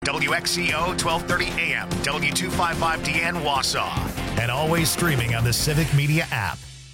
WXCO 1230 AM, W255DN Wausau. And always streaming on the Civic Media app.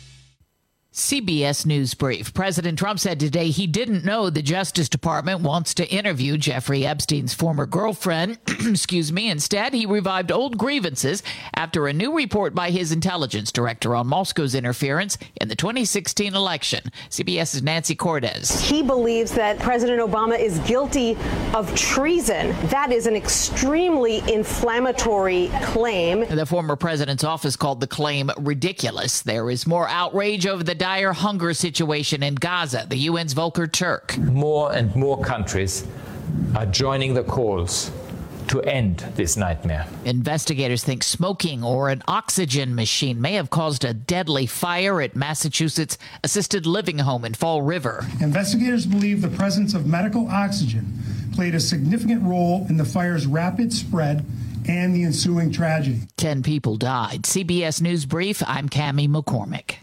CBS News Brief. President Trump said today he didn't know the Justice Department wants to interview Jeffrey Epstein's former girlfriend. Instead, he revived old grievances after a new report by his intelligence director on Moscow's interference in the 2016 election. CBS's Nancy Cortez. He believes that President Obama is guilty of treason. That is an extremely inflammatory claim. The former president's office called the claim ridiculous. There is more outrage over the dire hunger situation in Gaza, the UN's Volker Turk. More and more countries are joining the calls to end this nightmare. Investigators think smoking or an oxygen machine may have caused a deadly fire at Massachusetts' assisted living home in Fall River. Investigators believe the presence of medical oxygen played a significant role in the fire's rapid spread and the ensuing tragedy. 10 people died. CBS News Brief, I'm Cammie McCormick.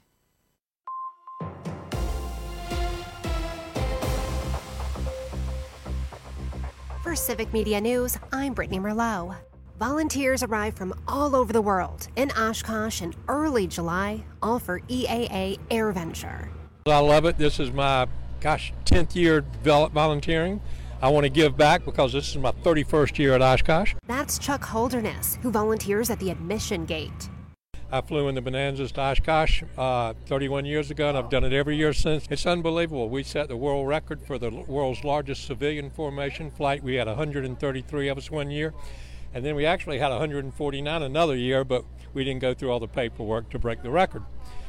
For Civic Media News, I'm Brittany Merlot. Volunteers arrive from all over the world in Oshkosh in early July, all for EAA AirVenture. I love it. This is my, 10th year volunteering. I want to give back because this is my 31st year at Oshkosh. That's Chuck Holderness, who volunteers at the admission gate. I flew in the Bonanzas to Oshkosh 31 years ago, and I've done it every year since. It's unbelievable. We set the world record for the world's largest civilian formation flight. We had 133 of us one year, and then we actually had 149 another year, but we didn't go through all the paperwork to break the record.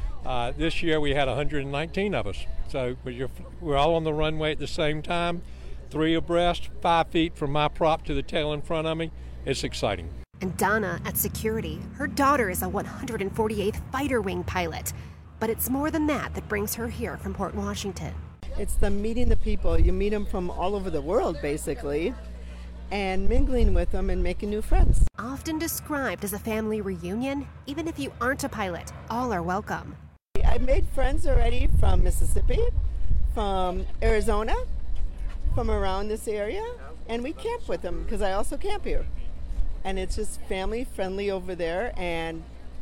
This year we had 119 of us. So we're all on the runway at the same time, 3 abreast, 5 feet from my prop to the tail in front of me. It's exciting. And Donna at security, her daughter is a 148th Fighter Wing pilot. But it's more than that brings her here from Port Washington. It's the meeting the people. You meet them from all over the world, basically, and mingling with them and making new friends. Often described as a family reunion, even if you aren't a pilot, all are welcome. I made friends already from Mississippi, from Arizona, from around this area, and we camp with them because I also camp here. And it's just family friendly over there, and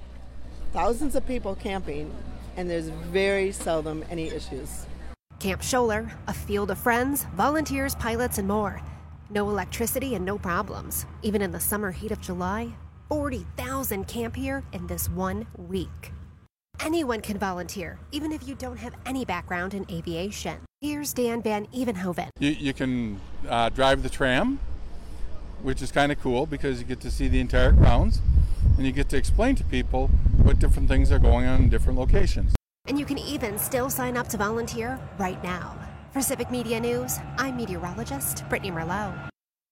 thousands of people camping, and there's very seldom any issues. Camp Scholler, a field of friends, volunteers, pilots, and more. No electricity and no problems. Even in the summer heat of July, 40,000 camp here in this 1 week. Anyone can volunteer, even if you don't have any background in aviation. Here's Dan Van Evenhoven. You can drive the tram, which is kind of cool because you get to see the entire grounds and you get to explain to people what different things are going on in different locations. And you can even still sign up to volunteer right now. For Civic Media News, I'm meteorologist Brittany Merlot.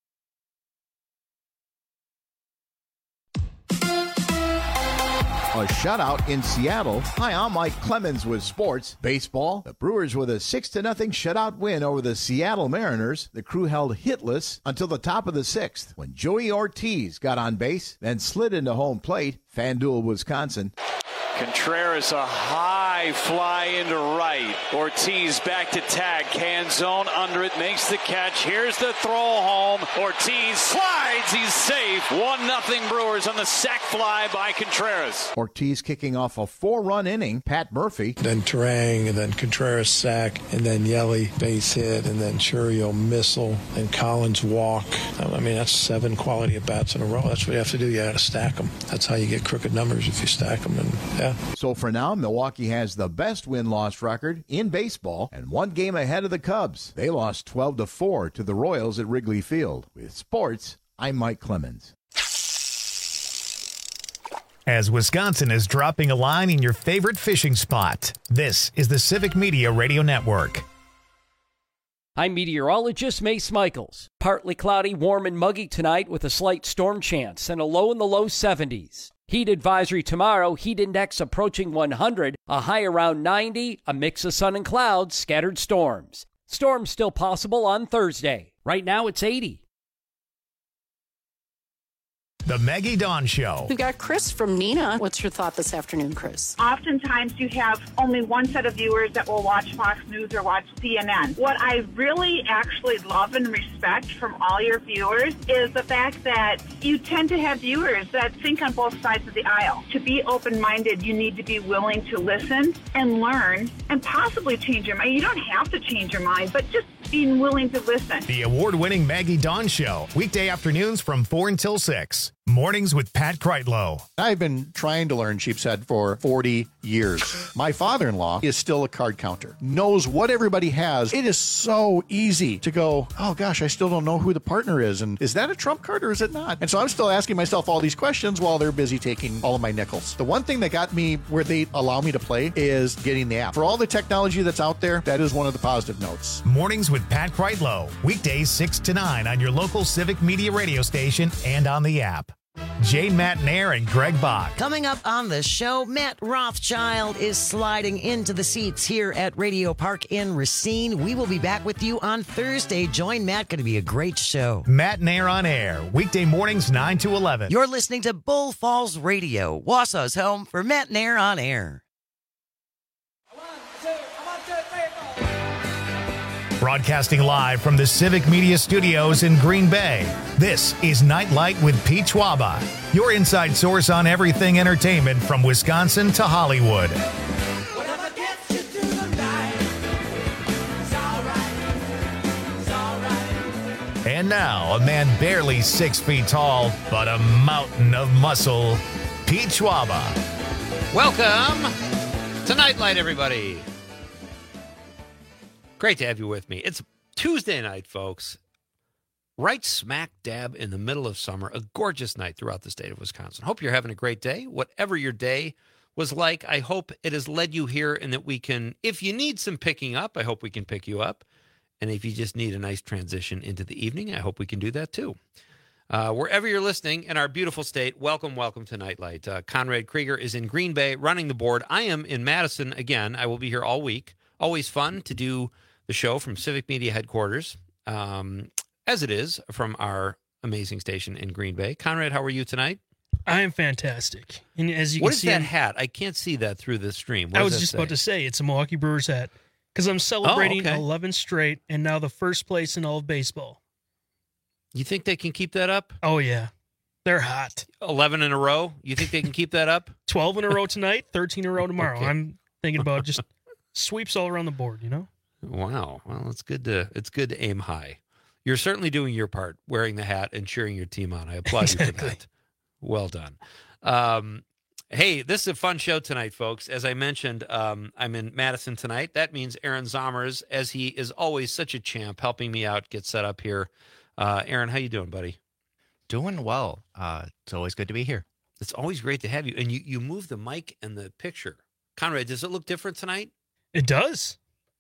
A shutout in Seattle. Hi, I'm Mike Clemens with sports. Baseball. The Brewers with a 6-0 shutout win over the Seattle Mariners. The Crew held hitless until the top of the 6th when Joey Ortiz got on base, then slid into home plate. FanDuel, Wisconsin. Contreras, a high fly into right. Ortiz back to tag. Canzone under it, makes the catch. Here's the throw home. Ortiz slides. He's safe. 1-0 Brewers on the sac fly by Contreras. Ortiz kicking off a 4-run inning. Pat Murphy. Then Turang, and then Contreras sack, and then Yelly base hit, and then Churio missile, and Collins walk. I mean, that's 7 quality at-bats in a row. That's what you have to do. You got to stack them. That's how you get crooked numbers if you stack them. And yeah. So for now, Milwaukee has the best win-loss record in baseball and 1 game ahead of the Cubs. They lost 12-4 to the Royals at Wrigley Field. With sports, I'm Mike Clemens. As Wisconsin is dropping a line in your favorite fishing spot, this is the Civic Media Radio Network. I'm meteorologist Mace Michaels. Partly cloudy, warm and muggy tonight with a slight storm chance and a low in the low 70s. Heat advisory tomorrow, heat index approaching 100, a high around 90, a mix of sun and clouds, scattered storms. Storms still possible on Thursday. Right now it's 80. The Maggie Dawn Show. We've got Chris from Nina. What's your thought this afternoon, Chris? Oftentimes you have only one set of viewers that will watch Fox News or watch CNN. What I really actually love and respect from all your viewers is the fact that you tend to have viewers that think on both sides of the aisle. To be open-minded, you need to be willing to listen and learn and possibly change your mind. You don't have to change your mind, but just being willing to listen. The award-winning Maggie Dawn Show. Weekday afternoons from 4 until 6. Mornings with Pat Kreitlow. I've been trying to learn sheep's head for 40 years. My father-in-law is still a card counter, knows what everybody has. It is so easy to go, oh gosh, I still don't know who the partner is. And is that a trump card or is it not? And so I'm still asking myself all these questions while they're busy taking all of my nickels. The one thing that got me where they allow me to play is getting the app. For all the technology that's out there, that is one of the positive notes. Mornings with Pat Kreitlow. Weekdays 6 to 9 on your local Civic Media radio station and on the app. Jane Matnair and Greg Bach. Coming up on the show, Matt Rothschild is sliding into the seats here at Radio Park in Racine. We will be back with you on Thursday. Join Matt. Going to be a great show. Matnair on air. Weekday mornings 9 to 11. You're listening to Bull Falls Radio, Wausau's home for Matnair on air. Broadcasting live from the Civic Media Studios in Green Bay, this is Nightlight with Pete Schwaba, your inside source on everything entertainment from Wisconsin to Hollywood. And now, a man barely 6 feet tall, but a mountain of muscle, Pete Schwaba. Welcome to Nightlight, everybody. Great to have you with me. It's Tuesday night, folks. Right smack dab in the middle of summer, a gorgeous night throughout the state of Wisconsin. Hope you're having a great day. Whatever your day was like, I hope it has led you here and that we can, if you need some picking up, I hope we can pick you up. And if you just need a nice transition into the evening, I hope we can do that too. Wherever you're listening in our beautiful state, welcome to Nightlight. Conrad Krieger is in Green Bay running the board. I am in Madison again. I will be here all week. Always fun to do the show from Civic Media headquarters, as it is from our amazing station in Green Bay. Conrad, how are you tonight? I am fantastic. And as you what can is see, that hat? I can't see that through the stream. I was just about to say it's a Milwaukee Brewers hat because I'm celebrating 11 straight and now the first place in all of baseball. You think they can keep that up? Oh, yeah. They're hot. 11 in a row? You think they can keep that up? 12 in a row tonight, 13 in a row tomorrow. Okay. I'm thinking about just sweeps all around the board, you know? Wow. Well, it's good to aim high. You're certainly doing your part, wearing the hat and cheering your team on. I applaud you for that. Well done. Hey, this is a fun show tonight, folks. As I mentioned, I'm in Madison tonight. That means Aaron Zommers, as he is always such a champ, helping me out, get set up here. Aaron, how you doing, buddy? Doing well. It's always good to be here. It's always great to have you. And you move the mic and the picture. Conrad, does it look different tonight? It does.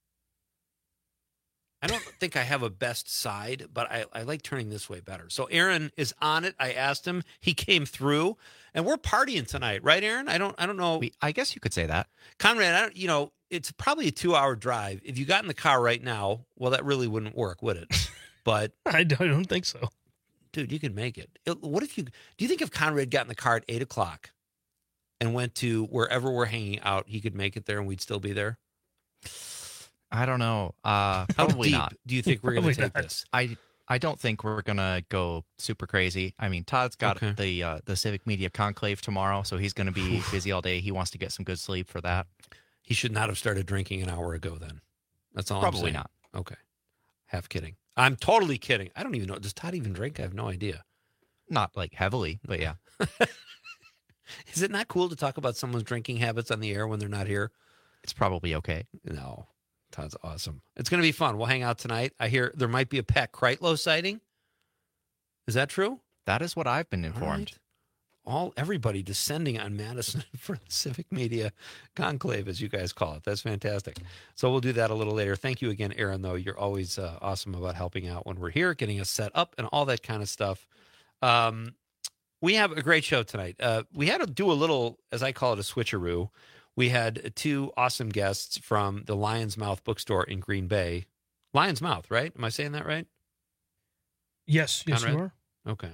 I don't think I have a best side, but I like turning this way better. So Aaron is on it. I asked him. He came through, and we're partying tonight, right, Aaron? I don't know. I guess you could say that. Conrad, it's probably a 2-hour drive. If you got in the car right now, well, that really wouldn't work, would it? But I don't think so. Dude, you can make it. Do you think if Conrad got in the car at 8 o'clock and went to wherever we're hanging out, he could make it there and we'd still be there? I don't know. How Probably deep not. do you think we're going to take this? I don't think we're going to go super crazy. I mean, Todd's got the Civic Media Conclave tomorrow, so he's going to be busy all day. He wants to get some good sleep for that. He should not have started drinking an hour ago then. That's all Probably I'm saying. not. Okay. Half kidding. I'm totally kidding. I don't even know. Does Todd even drink? I have no idea. Not like heavily, but yeah. Is it not cool to talk about someone's drinking habits on the air when they're not here? It's probably okay. No. Todd's awesome. It's going to be fun. We'll hang out tonight. I hear there might be a Pat Kreitlow sighting. Is that true? That is what I've been informed. Everybody descending on Madison for the Civic Media Conclave, as you guys call it. That's fantastic. So we'll do that a little later. Thank you again, Aaron, though. You're always awesome about helping out when we're here, getting us set up and all that kind of stuff. We have a great show tonight. We had to do a little, as I call it, a switcheroo. We had two awesome guests from the Lion's Mouth bookstore in Green Bay. Lion's Mouth, right? Am I saying that right? Yes, Conrad? you are. Okay.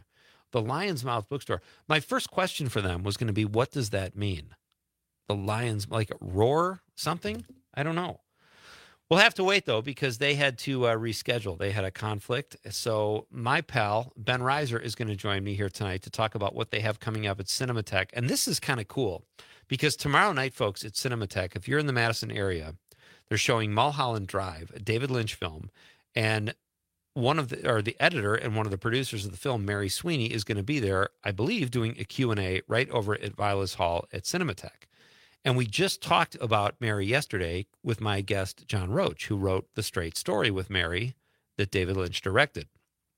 The Lion's Mouth Bookstore. My first question for them was going to be, what does that mean? The Lion's, like roar something? I don't know. We'll have to wait, though, because they had to reschedule. They had a conflict. So my pal, Ben Reiser, is going to join me here tonight to talk about what they have coming up at Cinematheque. And this is kind of cool because tomorrow night, folks, at Cinematheque, if you're in the Madison area, they're showing Mulholland Drive, a David Lynch film. And the editor and one of the producers of the film, Mary Sweeney, is going to be there, I believe, doing a Q&A right over at Vilas Hall at Cinematheque. And we just talked about Mary yesterday with my guest, John Roach, who wrote The Straight Story with Mary that David Lynch directed.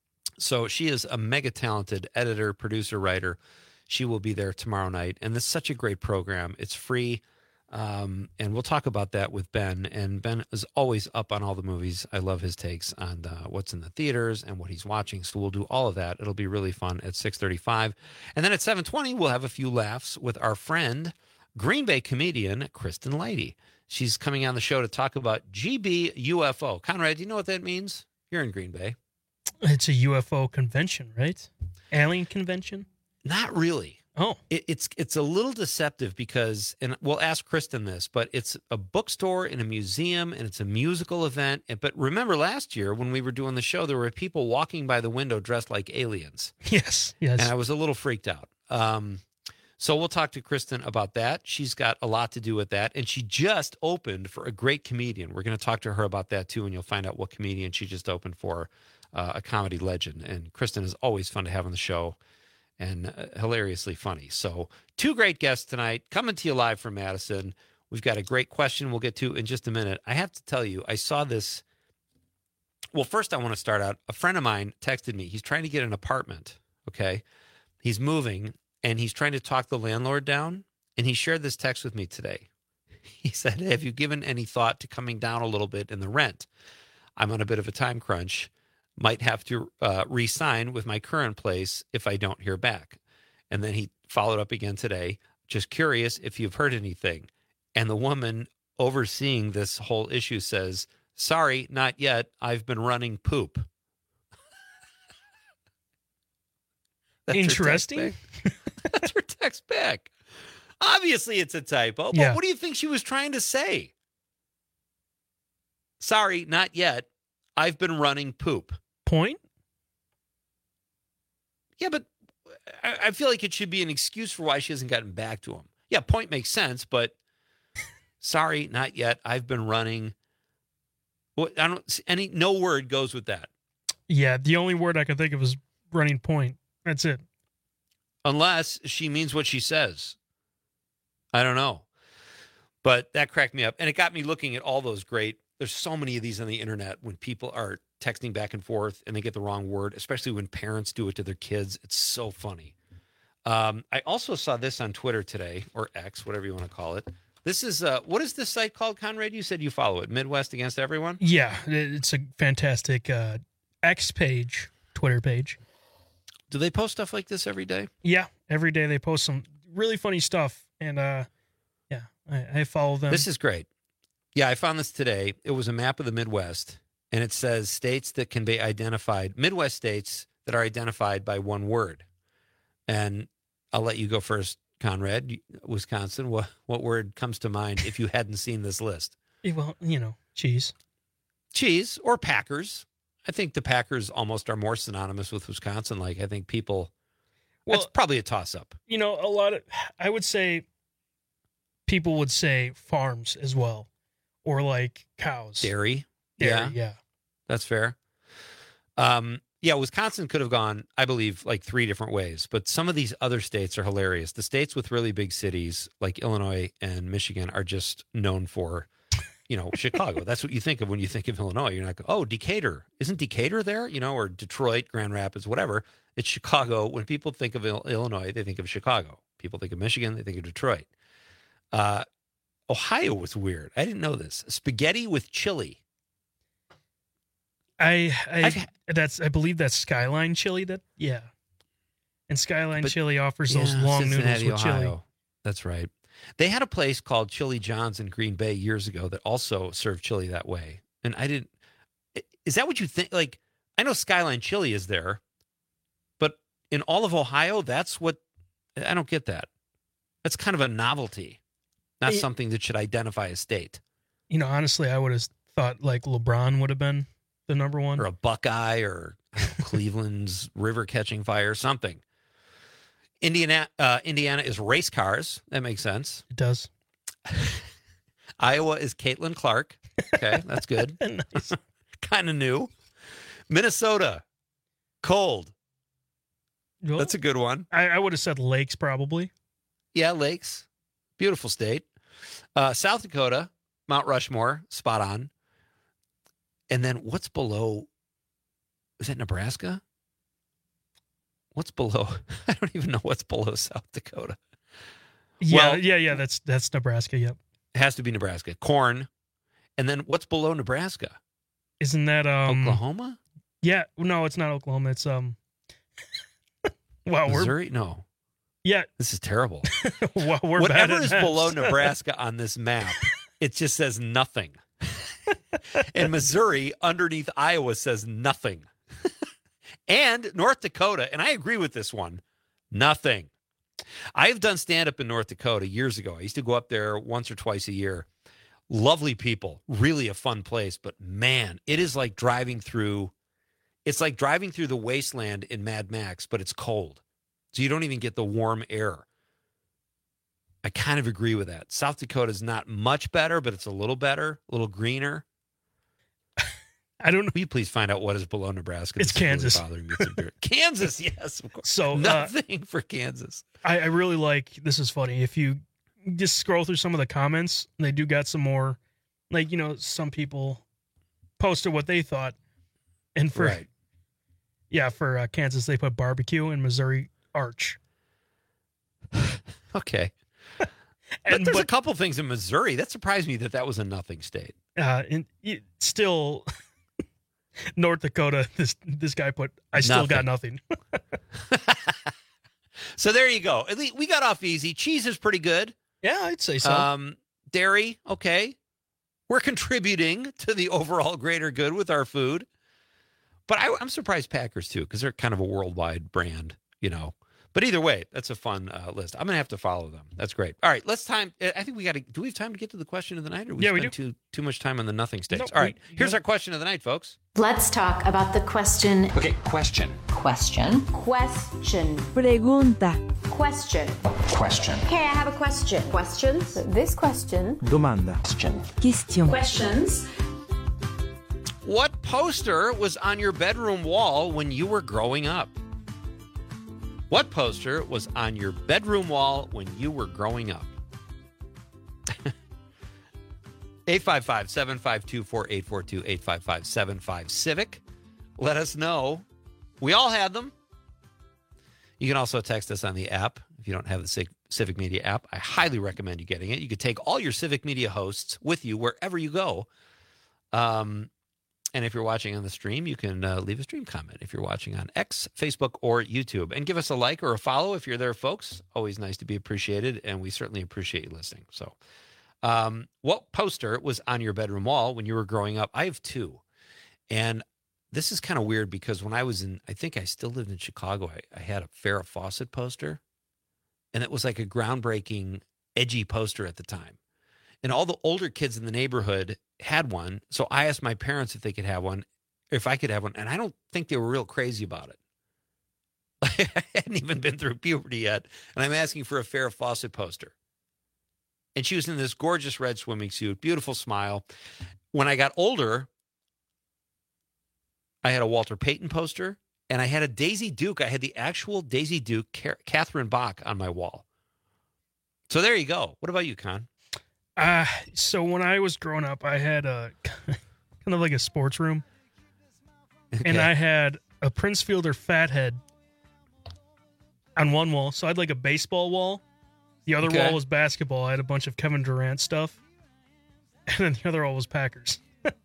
So she is a mega talented editor, producer, writer. She will be there tomorrow night. And this is such a great program. It's free. And we'll talk about that with Ben. And Ben is always up on all the movies. I love his takes on what's in the theaters and what he's watching. So we'll do all of that. It'll be really fun at 6:35. And then at 7:20, we'll have a few laughs with our friend, Green Bay comedian Kristen Leidy. She's coming on the show to talk about GB UFO. Conrad, do you know what that means? You're in Green Bay. It's a UFO convention, right? Alien convention? Not really. Oh. It's a little deceptive because, and we'll ask Kristen this, but it's a bookstore and a museum and it's a musical event. But remember last year when we were doing the show, there were people walking by the window dressed like aliens. Yes. And I was a little freaked out. So we'll talk to Kristen about that. She's got a lot to do with that. And she just opened for a great comedian. We're going to talk to her about that, too, and you'll find out what comedian she just opened for, a comedy legend. And Kristen is always fun to have on the show and hilariously funny. So 2 great guests tonight coming to you live from Madison. We've got a great question we'll get to in just a minute. I have to tell you, I saw this. Well, first I want to start out. A friend of mine texted me. He's trying to get an apartment, okay? He's moving. And he's trying to talk the landlord down. And he shared this text with me today. He said, have you given any thought to coming down a little bit in the rent? I'm on a bit of a time crunch. Might have to re-sign with my current place if I don't hear back. And then he followed up again today. Just curious if you've heard anything. And the woman overseeing this whole issue says, sorry, not yet. I've been running poop. That's interesting. That's her text back. Obviously, it's a typo. But what do you think she was trying to say? Sorry, not yet. I've been running poop. Point? Yeah, but I feel like it should be an excuse for why she hasn't gotten back to him. Yeah, point makes sense, but sorry, not yet. I've been running. Well, no word goes with that. Yeah, the only word I could think of is running point. That's it. Unless she means what she says. I don't know. But that cracked me up. And it got me looking at all those great, there's so many of these on the internet when people are texting back and forth and they get the wrong word, especially when parents do it to their kids. It's so funny. I also saw this on Twitter today, or X, whatever you want to call it. This is, what is this site called, Conrad? You said you follow it. Midwest Against Everyone? Yeah, it's a fantastic X page, Twitter page. Do they post stuff like this every day? Yeah, every day they post some really funny stuff. And I follow them. This is great. Yeah, I found this today. It was a map of the Midwest, and it says states that can be identified, Midwest states that are identified by one word. And I'll let you go first, Conrad. Wisconsin, what word comes to mind if you hadn't seen this list? Well, cheese. Cheese or Packers. I think the Packers almost are more synonymous with Wisconsin. Like, I think people, that's probably a toss-up. I would say people would say farms as well, or like cows. Dairy, yeah. That's fair. Wisconsin could have gone, I believe, like 3 different ways, but some of these other states are hilarious. The states with really big cities like Illinois and Michigan are just known for, Chicago. That's what you think of when you think of Illinois. You're not, Decatur. Isn't Decatur there? Or Detroit, Grand Rapids, whatever. It's Chicago. When people think of Illinois, they think of Chicago. People think of Michigan, they think of Detroit. Ohio was weird. I didn't know this. Spaghetti with chili. I believe that's Skyline Chili. And Skyline Chili offers those long Cincinnati, noodles with Ohio. chili. That's right. They had a place called Chili John's in Green Bay years ago that also served chili that way. And I didn't. Is that what you think? Like, I know Skyline Chili is there, but in all of Ohio, that's what I don't get that. That's kind of a novelty, not something that should identify a state. You know, honestly, I would have thought like LeBron would have been the number one. Or a Buckeye or Cleveland's river catching fire, something. Indiana is race cars. That makes sense. It does. Iowa is Caitlin Clark. Okay, that's good. Nice. Kind of new. Minnesota, cold. Well, that's a good one. I would have said lakes probably. Yeah, lakes. Beautiful state. South Dakota, Mount Rushmore, spot on. And then what's below? Is that Nebraska? What's below? I don't even know what's below South Dakota. Yeah, yeah. That's Nebraska. Yep. It has to be Nebraska. Corn. And then what's below Nebraska? Isn't that Oklahoma? Yeah. No, it's not Oklahoma. It's wow. Missouri? No. Yeah. This is terrible. Well, whatever is below Nebraska on this map, it just says nothing. And Missouri underneath Iowa says nothing. And North Dakota, and I agree with this one, nothing. I've done stand-up in North Dakota years ago. I used to go up there once or twice a year. Lovely people, really a fun place. But man, it is like driving through, the wasteland in Mad Max, but it's cold. So you don't even get the warm air. I kind of agree with that. South Dakota is not much better, but it's a little better, a little greener. I don't know. Will you please find out what is below Nebraska? It's Kansas. Really bothering me. Kansas, yes, of course. So nothing for Kansas. I really like, this is funny. If you just scroll through some of the comments, they do got some more, like, you know, some people posted what they thought. And for, for Kansas, they put barbecue, and Missouri, arch. Okay. But there's a couple things in Missouri that surprised me that was a nothing state. And still, North Dakota, this guy put, I still got nothing. So there you go. At least we got off easy. Cheese is pretty good. Yeah, I'd say so. Dairy, okay. We're contributing to the overall greater good with our food. But I'm surprised Packers, too, because they're kind of a worldwide brand, you know. But either way, that's a fun list. I'm going to have to follow them. That's great. All right, I think we got to, do we have time to get to the question of the night? Or we do. Too much time on the nothing states. All right, here's our question of the night, folks. Let's talk about the question. Okay, question. Question. Question. Pregunta. Question. Question. Okay, I have a question. Questions? This question. Domanda. Question. Questions. What poster was on your bedroom wall when you were growing up? What poster was on your bedroom wall when you were growing up? 855-752-4842, 855-75-CIVIC. Let us know. We all had them. You can also text us on the app. If you don't have the Civic Media app, I highly recommend you getting it. You could take all your Civic Media hosts with you wherever you go. And if you're watching on the stream, you can leave a stream comment if you're watching on X, Facebook, or YouTube. And give us a like or a follow if you're there, folks. Always nice to be appreciated, and we certainly appreciate you listening. So what poster was on your bedroom wall when you were growing up? I have two. And this is kind of weird because when I was I think I still lived in Chicago, I had a Farrah Fawcett poster. And it was like a groundbreaking, edgy poster at the time. And all the older kids in the neighborhood had one. So I asked my parents if they could have one, if I could have one. And I don't think they were real crazy about it. I hadn't even been through puberty yet. And I'm asking for a Farrah Fawcett poster. And she was in this gorgeous red swimming suit, beautiful smile. When I got older, I had a Walter Payton poster. And I had a Daisy Duke. I had the actual Daisy Duke, Catherine Bach, on my wall. So there you go. What about you, Con? So when I was growing up, I had a kind of like a sports room. Okay. And I had a Prince Fielder Fathead on one wall. So I had like a baseball wall. The other wall was basketball. I had a bunch of Kevin Durant stuff. And then the other wall was Packers.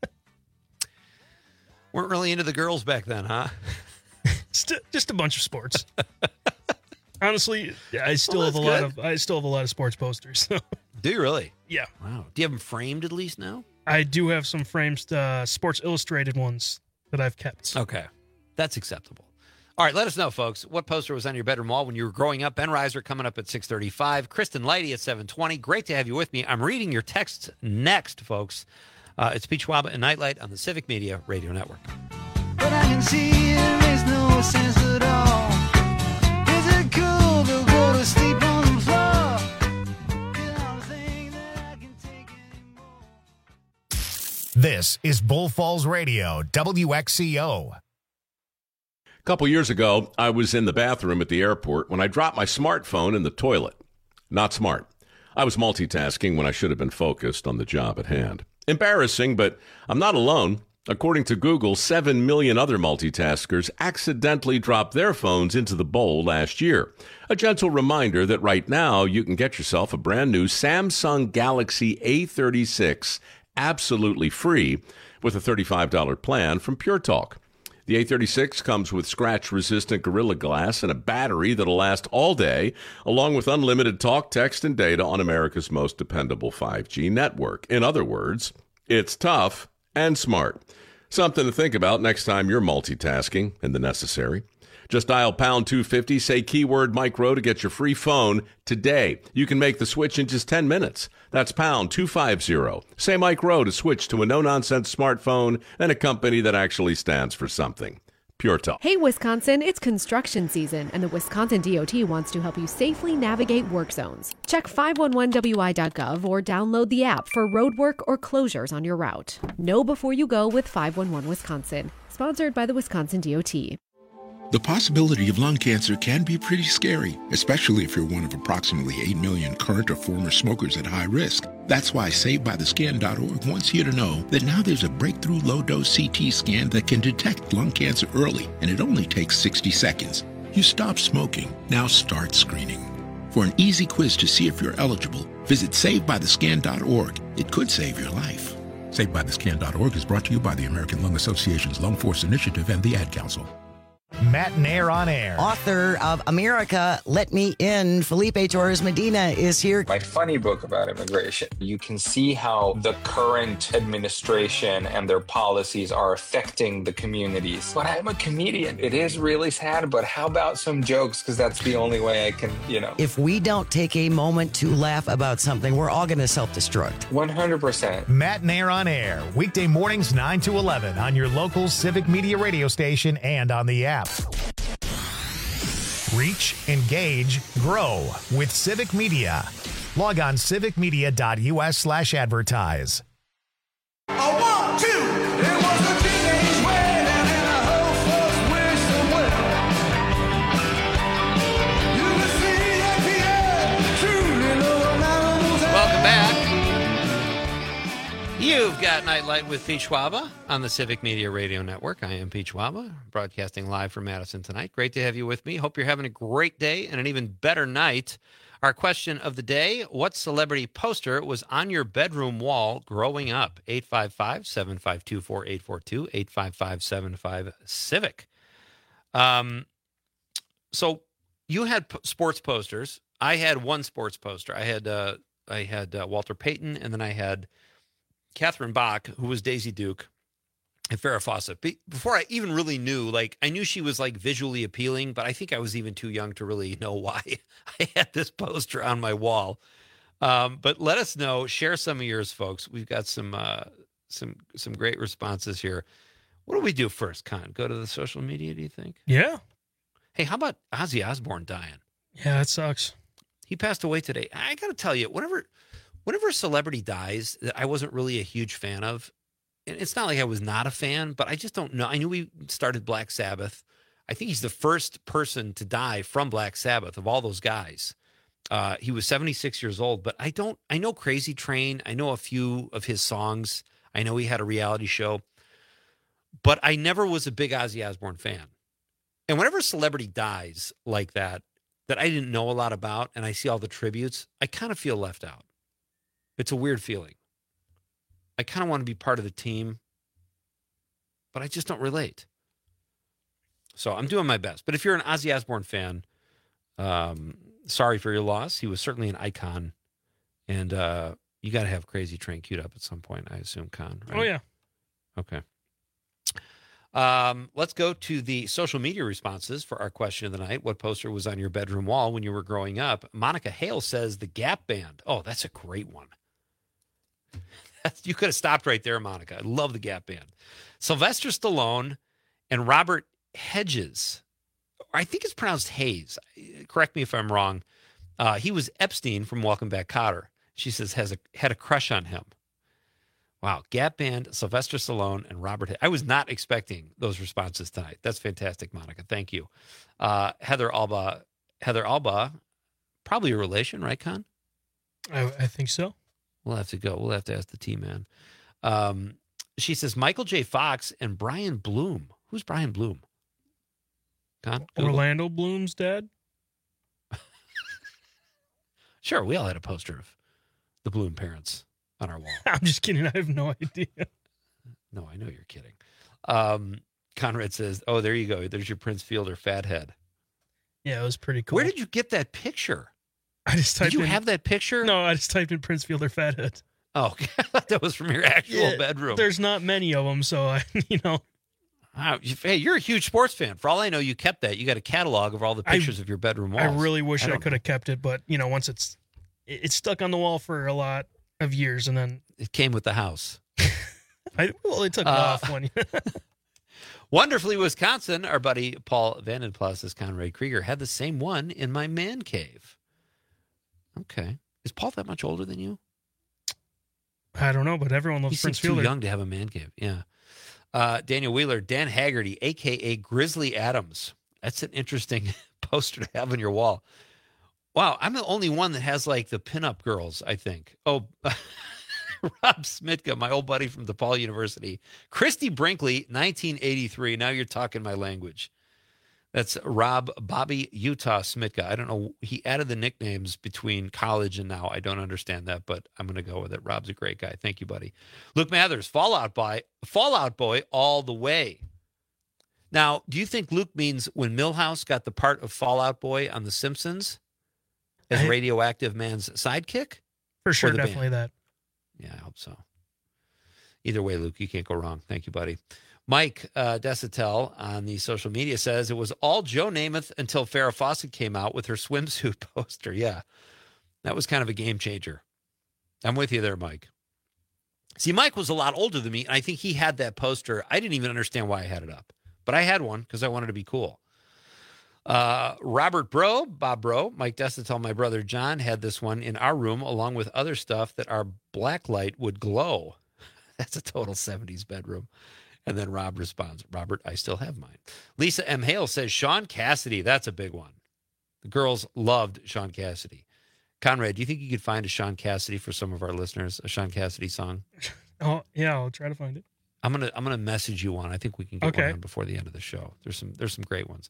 Weren't really into the girls back then, huh? Just a bunch of sports. Honestly, I still have a lot of sports posters. So. Do you really? Yeah. Wow. Do you have them framed at least now? I do have some framed Sports Illustrated ones that I've kept. Okay. That's acceptable. All right, let us know, folks. What poster was on your bedroom wall when you were growing up? Ben Reiser coming up at 6:35. Kristen Leidy at 7:20. Great to have you with me. I'm reading your texts next, folks. It's Pete Schwab and Nightlight on the Civic Media Radio Network. But I can see it makes no sense at all. Is it cool to go to sleep on the floor? This is Bull Falls Radio, WXCO. A couple years ago, I was in the bathroom at the airport when I dropped my smartphone in the toilet. Not smart. I was multitasking when I should have been focused on the job at hand. Embarrassing, but I'm not alone. According to Google, 7 million other multitaskers accidentally dropped their phones into the bowl last year. A gentle reminder that right now you can get yourself a brand new Samsung Galaxy A36 absolutely free with a $35 plan from Pure Talk. The A36 comes with scratch-resistant Gorilla Glass and a battery that'll last all day, along with unlimited talk, text, and data on America's most dependable 5G network. In other words, it's tough and smart. Something to think about next time you're multitasking in the necessary. Just dial pound 250, say keyword micro to get your free phone today. You can make the switch in just 10 minutes. That's pound 250. Say micro to switch to a no-nonsense smartphone and a company that actually stands for something. Pure Talk. Hey, Wisconsin, it's construction season, and the Wisconsin DOT wants to help you safely navigate work zones. Check 511wi.gov or download the app for road work or closures on your route. Know before you go with 511 Wisconsin. Sponsored by the Wisconsin DOT. The possibility of lung cancer can be pretty scary, especially if you're one of approximately 8 million current or former smokers at high risk. That's why SaveByTheScan.org wants you to know that now there's a breakthrough low-dose CT scan that can detect lung cancer early, and it only takes 60 seconds. You stop smoking, now start screening. For an easy quiz to see if you're eligible, visit SaveByTheScan.org. It could save your life. SaveByTheScan.org is brought to you by the American Lung Association's Lung Force Initiative and the Ad Council. Matt Nair on air. Author of America, Let Me In, Felipe Torres Medina is here. My funny book about immigration. You can see how the current administration and their policies are affecting the communities. But I'm a comedian. It is really sad, but how about some jokes? Because that's the only way I can, If we don't take a moment to laugh about something, we're all going to self-destruct. 100%. Matt Nair on air, weekday mornings 9 to 11 on your local Civic Media radio station and on the app. Reach, engage, grow with Civic Media. Log on civicmedia.us/advertise. A 1, 2, it was a teenage wedding and I hope folks wish them well. You can see that Pierre truly know animals. Welcome back. You've got Nightlight with Pete Schwaba on the Civic Media Radio Network. I am Pete Schwaba, broadcasting live from Madison tonight. Great to have you with me. Hope you're having a great day and an even better night. Our question of the day, what celebrity poster was on your bedroom wall growing up? 855-752-4842, 855-75-CIVIC. So you had sports posters. I had one sports poster. I had Walter Payton, and then I had Catherine Bach, who was Daisy Duke, and Farrah Fawcett. Before I even really knew, I knew she was visually appealing, but I think I was even too young to really know why I had this poster on my wall. But let us know. Share some of yours, folks. We've got some great responses here. What do we do first, Con? Go to the social media, do you think? Yeah. Hey, how about Ozzy Osbourne dying? Yeah, that sucks. He passed away today. I got to tell you, whenever a celebrity dies that I wasn't really a huge fan of, and it's not like I was not a fan, but I just don't know. I knew he started Black Sabbath. I think he's the first person to die from Black Sabbath of all those guys. He was 76 years old, but I know Crazy Train. I know a few of his songs. I know he had a reality show, but I never was a big Ozzy Osbourne fan. And whenever a celebrity dies like that I didn't know a lot about, and I see all the tributes, I kind of feel left out. It's a weird feeling. I kind of want to be part of the team, but I just don't relate. So I'm doing my best. But if you're an Ozzy Osbourne fan, sorry for your loss. He was certainly an icon. And you got to have Crazy Train queued up at some point, I assume, Con. Right? Oh, yeah. Okay. Let's go to the social media responses for our question of the night. What poster was on your bedroom wall when you were growing up? Monica Hale says the Gap Band. Oh, that's a great one. You could have stopped right there, Monica. I love the Gap Band. Sylvester Stallone and Robert Hedges. I think it's pronounced Hayes. Correct me if I'm wrong. He was Epstein from Welcome Back, Kotter. She says had a crush on him. Wow. Gap Band, Sylvester Stallone, and Robert Hedges. I was not expecting those responses tonight. That's fantastic, Monica. Thank you. Heather Alba, probably a relation, right, Con? I think so. We'll have to go. We'll have to ask the T-Man. She says Michael J. Fox and Brian Bloom. Who's Brian Bloom? Con? Orlando Bloom's dad? Sure, we all had a poster of the Bloom parents on our wall. I'm just kidding. I have no idea. No, I know you're kidding. Conrad says, oh, there you go. There's your Prince Fielder fathead. Yeah, it was pretty cool. Where did you get that picture? I just typed Did you have that picture? No, I just typed in Prince Fielder fathead. Oh, that was from your actual bedroom. There's not many of them, so Hey, you're a huge sports fan. For all I know, you kept that. You got a catalog of all the pictures of your bedroom walls. I really wish I could have kept it, but once it's stuck on the wall for a lot of years, and then it came with the house. They took it off one year. Wonderfully, Wisconsin, our buddy Paul Vandenplas says Conrad Krieger had the same one in my man cave. Okay. Is Paul that much older than you? I don't know, but everyone loves Prince Fielder. He's too young to have a man cave. Yeah. Daniel Wheeler, Dan Haggerty, a.k.a. Grizzly Adams. That's an interesting poster to have on your wall. Wow, I'm the only one that has like the pinup girls, I think. Oh, Rob Smitka, my old buddy from DePaul University. Christy Brinkley, 1983. Now you're talking my language. That's Rob Bobby Utah Smitka. I don't know. He added the nicknames between college and now. I don't understand that, but I'm going to go with it. Rob's a great guy. Thank you, buddy. Luke Mathers, Fallout Boy all the way. Now, do you think Luke means when Milhouse got the part of Fallout Boy on The Simpsons as Radioactive Man's sidekick? For sure, definitely that. Yeah, I hope so. Either way, Luke, you can't go wrong. Thank you, buddy. Mike Desatel on the social media says it was all Joe Namath until Farrah Fawcett came out with her swimsuit poster. Yeah, that was kind of a game changer. I'm with you there, Mike. See, Mike was a lot older than me, and I think he had that poster. I didn't even understand why I had it up, but I had one because I wanted to be cool. Robert Bro, Bob Bro, Mike Desatel, my brother John, had this one in our room along with other stuff that our black light would glow. That's a total 70s bedroom. And then Rob responds, Robert, I still have mine. Lisa M. Hale says, Sean Cassidy. That's a big one. The girls loved Sean Cassidy. Conrad, do you think you could find a Sean Cassidy for some of our listeners, a Sean Cassidy song? Oh, yeah, I'll try to find it. I'm gonna message you one. I think we can get one on before the end of the show. There's some great ones.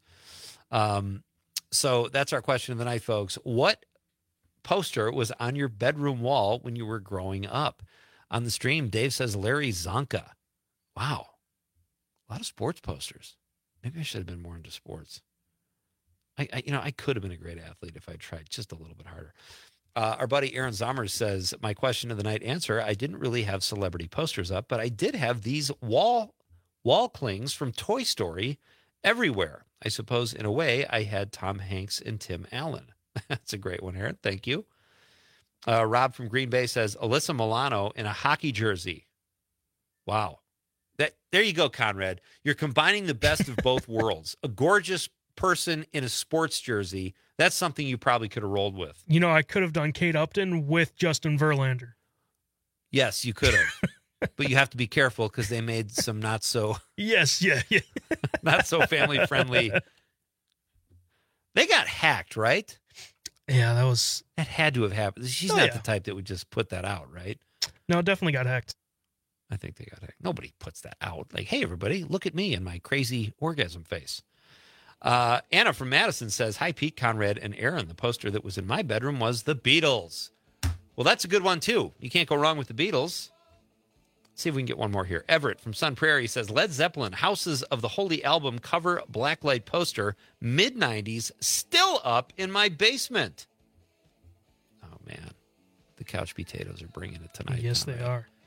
So that's our question of the night, folks. What poster was on your bedroom wall when you were growing up? On the stream, Dave says Larry Zonka. Wow. A lot of sports posters. Maybe I should have been more into sports. I could have been a great athlete if I tried just a little bit harder. Our buddy Aaron Zommers says, my question of the night answer, I didn't really have celebrity posters up, but I did have these wall clings from Toy Story everywhere. I suppose in a way I had Tom Hanks and Tim Allen. That's a great one, Aaron. Thank you. Rob from Green Bay says, Alyssa Milano in a hockey jersey. Wow. There you go, Conrad. You're combining the best of both worlds. A gorgeous person in a sports jersey. That's something you probably could have rolled with. I could have done Kate Upton with Justin Verlander. Yes, you could have. But you have to be careful because they made some not so... Yes, yeah. Not so family-friendly. They got hacked, right? Yeah, that had to have happened. She's not the type that would just put that out, right? No, it definitely got hacked. I think they got hacked. Nobody puts that out. Like, hey, everybody, look at me and my crazy orgasm face. Anna from Madison says, hi, Pete, Conrad, and Aaron. The poster that was in my bedroom was the Beatles. Well, that's a good one, too. You can't go wrong with the Beatles. Let's see if we can get one more here. Everett from Sun Prairie says, Led Zeppelin, Houses of the Holy Album cover blacklight poster, mid-90s, still up in my basement. Oh, man. The couch potatoes are bringing it tonight. Yes, they are.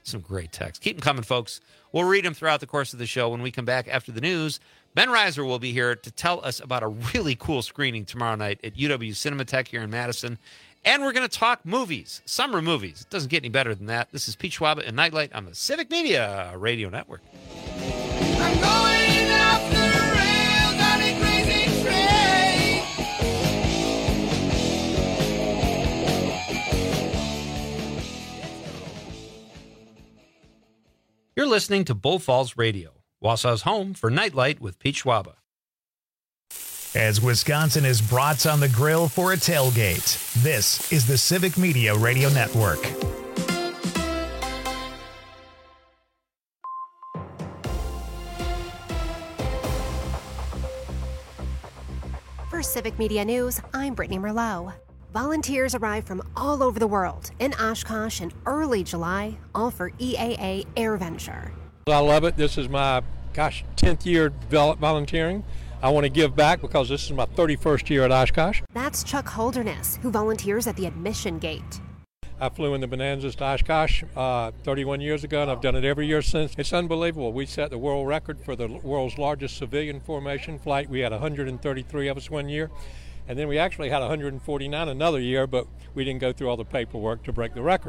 Some great texts. Keep them coming, folks. We'll read them throughout the course of the show. When we come back after the news, Ben Reiser will be here to tell us about a really cool screening tomorrow night at UW Cinematheque here in Madison. And we're going to talk movies, summer movies. It doesn't get any better than that. This is Pete Schwaba and Nightlight on the Civic Media Radio Network. I'm going after the rails on a crazy train. You're listening to Bull Falls Radio, Wausau's home for Nightlight with Pete Schwaba. As Wisconsin is brats on the grill for a tailgate, this is the Civic Media Radio Network. For Civic Media News, I'm Brittany Merlot. Volunteers arrived from all over the world in Oshkosh in early July, all for EAA AirVenture. I love it. This is my, 10th year volunteering. I want to give back because this is my 31st year at Oshkosh. That's Chuck Holderness, who volunteers at the admission gate. I flew in the Bonanzas to Oshkosh 31 years ago, and I've done it every year since. It's unbelievable. We set the world record for the world's largest civilian formation flight. We had 133 of us one year, and then we actually had 149 another year, but we didn't go through all the paperwork to break the record.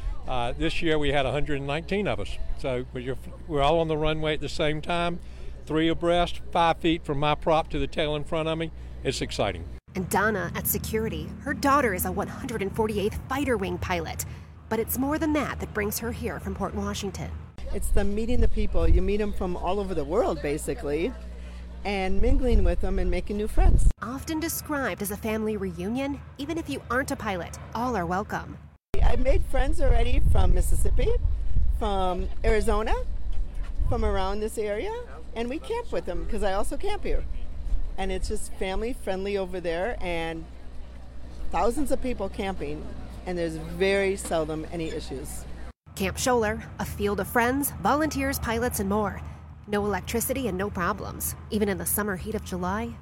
This year we had 119 of us. So we're all on the runway at the same time, 3 abreast, 5 feet from my prop to the tail in front of me. It's exciting. And Donna at security, her daughter is a 148th Fighter Wing pilot. But it's more than that brings her here from Port Washington. It's the meeting the people. You meet them from all over the world, basically, and mingling with them and making new friends. Often described as a family reunion, even if you aren't a pilot, all are welcome. I've made friends already from Mississippi, from Arizona, from around this area, and we camp with them because I also camp here. And it's just family friendly over there, and thousands of people camping, and there's very seldom any issues. Camp Scholler, a field of friends, volunteers, pilots, and more. No electricity and no problems. Even in the summer heat of July,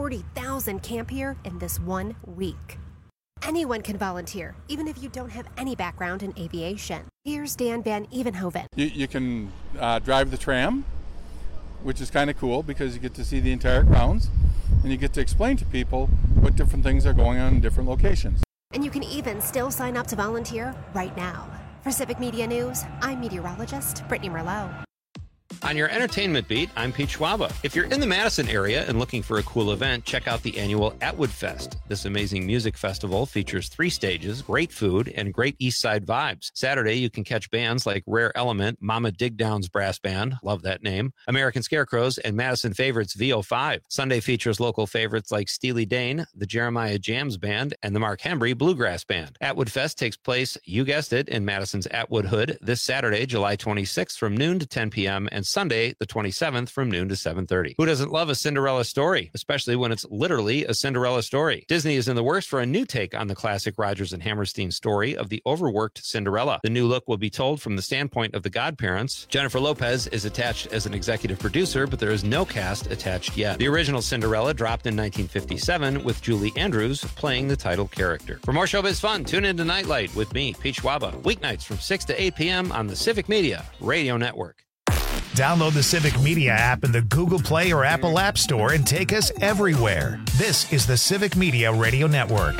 40,000 camp here in this 1 week. Anyone can volunteer, even if you don't have any background in aviation. Here's Dan Van Evenhoven. You can drive the tram, which is kind of cool because you get to see the entire grounds and you get to explain to people what different things are going on in different locations. And you can even still sign up to volunteer right now. For Civic Media News, I'm meteorologist Brittany Merlot. On your entertainment beat, I'm Pete Schwaba. If you're in the Madison area and looking for a cool event, check out the annual Atwood Fest. This amazing music festival features 3 stages, great food, and great East Side vibes. Saturday, you can catch bands like Rare Element, Mama Digdown's Brass Band, love that name, American Scarecrows, and Madison favorites VO5. Sunday features local favorites like Steely Dan, the Jeremiah Jams Band, and the Mark Hembry Bluegrass Band. Atwood Fest takes place, you guessed it, in Madison's Atwood Hood this Saturday, July 26th from noon to 10 p.m., and Sunday, the 27th, from noon to 7:30. Who doesn't love a Cinderella story, especially when it's literally a Cinderella story? Disney is in the works for a new take on the classic Rodgers and Hammerstein story of the overworked Cinderella. The new look will be told from the standpoint of the godparents. Jennifer Lopez is attached as an executive producer, but there is no cast attached yet. The original Cinderella dropped in 1957 with Julie Andrews playing the title character. For more showbiz fun, tune into Nightlight with me, Pete Schwaba, weeknights from 6 to 8 p.m. on the Civic Media Radio Network. Download the Civic Media app in the Google Play or Apple App Store and take us everywhere. This is the Civic Media Radio Network.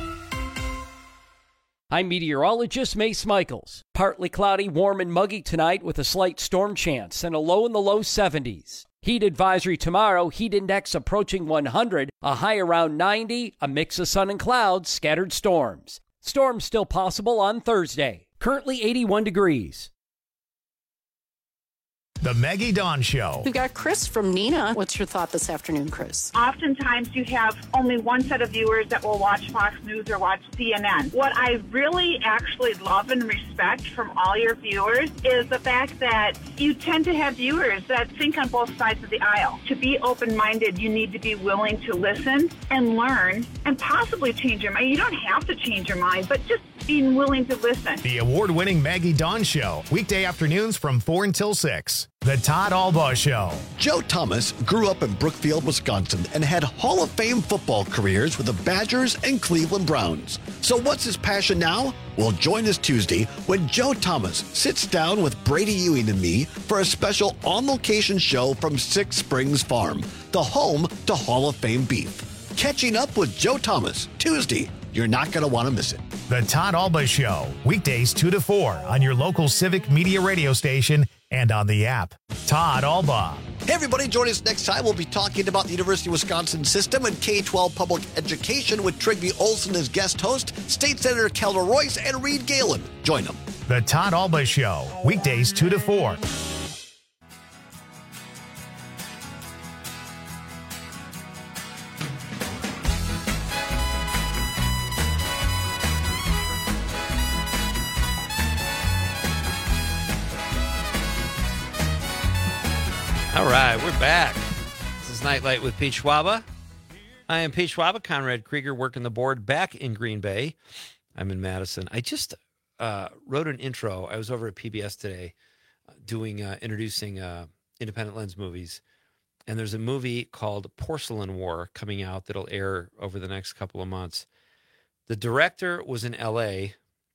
I'm meteorologist Mace Michaels. Partly cloudy, warm, and muggy tonight with a slight storm chance and a low in the low 70s. Heat advisory tomorrow, heat index approaching 100, a high around 90, a mix of sun and clouds, scattered storms. Storms still possible on Thursday. Currently 81 degrees. The Maggie Dawn Show. We've got Chris from Neenah. What's your thought this afternoon, Chris? Oftentimes you have only one set of viewers that will watch Fox News or watch CNN. What I really actually love and respect from all your viewers is the fact that you tend to have viewers that think on both sides of the aisle. To be open-minded, you need to be willing to listen and learn and possibly change your mind. You don't have to change your mind, but just being willing to listen. The award-winning Maggie Dawn Show, weekday afternoons from 4 until 6. The Todd Albaugh Show. Joe Thomas grew up in Brookfield, Wisconsin, and had Hall of Fame football careers with the Badgers and Cleveland Browns. So what's his passion now? Well, join us Tuesday when Joe Thomas sits down with Brady Ewing and me for a special on-location show from Six Springs Farm, the home to Hall of Fame beef. Catching up with Joe Thomas, Tuesday. You're not going to want to miss it. The Todd Albaugh Show, weekdays 2 to 4 on your local Civic Media radio station and on the app. Todd Albaugh. Hey, everybody, join us next time. We'll be talking about the University of Wisconsin system and K-12 public education with Trigby Olson as guest host, State Senator Keller Royce, and Reed Galen. Join them. The Todd Albaugh Show, weekdays 2 to 4. All right, we're back. This is Nightlight with Pete Schwaba. I am Pete Schwaba, Conrad Krieger working the board back in Green Bay. I'm in Madison. I just wrote an intro. I was over at PBS today introducing Independent Lens movies. And there's a movie called Porcelain War coming out that'll air over the next couple of months. The director was in L.A.,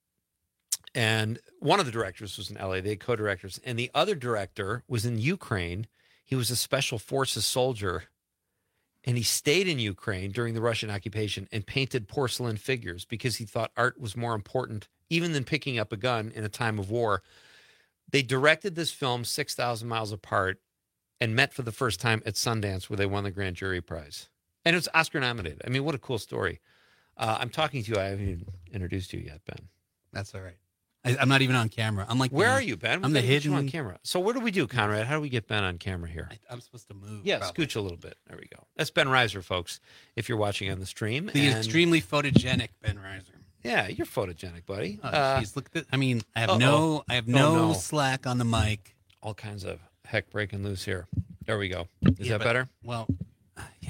and one of the directors was in L.A., they had co-directors. And the other director was in Ukraine. He was a special forces soldier, and he stayed in Ukraine during the Russian occupation and painted porcelain figures because he thought art was more important even than picking up a gun in a time of war. They directed this film 6,000 miles apart and met for the first time at Sundance, where they won the Grand Jury Prize. And it was Oscar nominated. I mean, what a cool story. I'm talking to you. I haven't even introduced you yet, Ben. That's all right. I'm not even on camera. I'm like, where are you, Ben? I'm the hidden on camera. So what do we do, Conrad? How do we get Ben on camera here? I'm supposed to move. Yeah, probably. scooch a little bit. There we go. That's Ben Reiser, folks. If you're watching on the stream, The extremely photogenic Ben Reiser. Yeah, you're photogenic, buddy. Oh, jeez, look at that. I mean, I have no slack on the mic. All kinds of heck breaking loose here. There we go. Is that but- better? Well, yeah.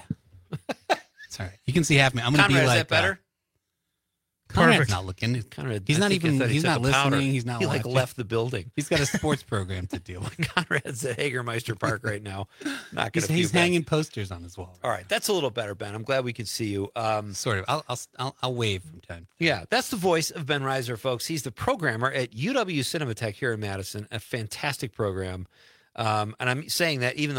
It's all right. You can see half me. I'm going to be Conrad, like is that better? Conrad's Perfect. not looking. Conrad, He's I not think I even. thought he He's took not a listening. powder. He's not. He watching. left the building. He's got a sports program to deal with. Conrad's at Hagermeister Park right now. Not going to. He's hanging posters on his wall. All right, that's a little better, Ben. I'm glad we can see you. Sort of. I'll wave from time. Yeah, that's the voice of Ben Reiser, folks. He's the programmer at UW Cinematech here in Madison. A fantastic program. And I'm saying that even though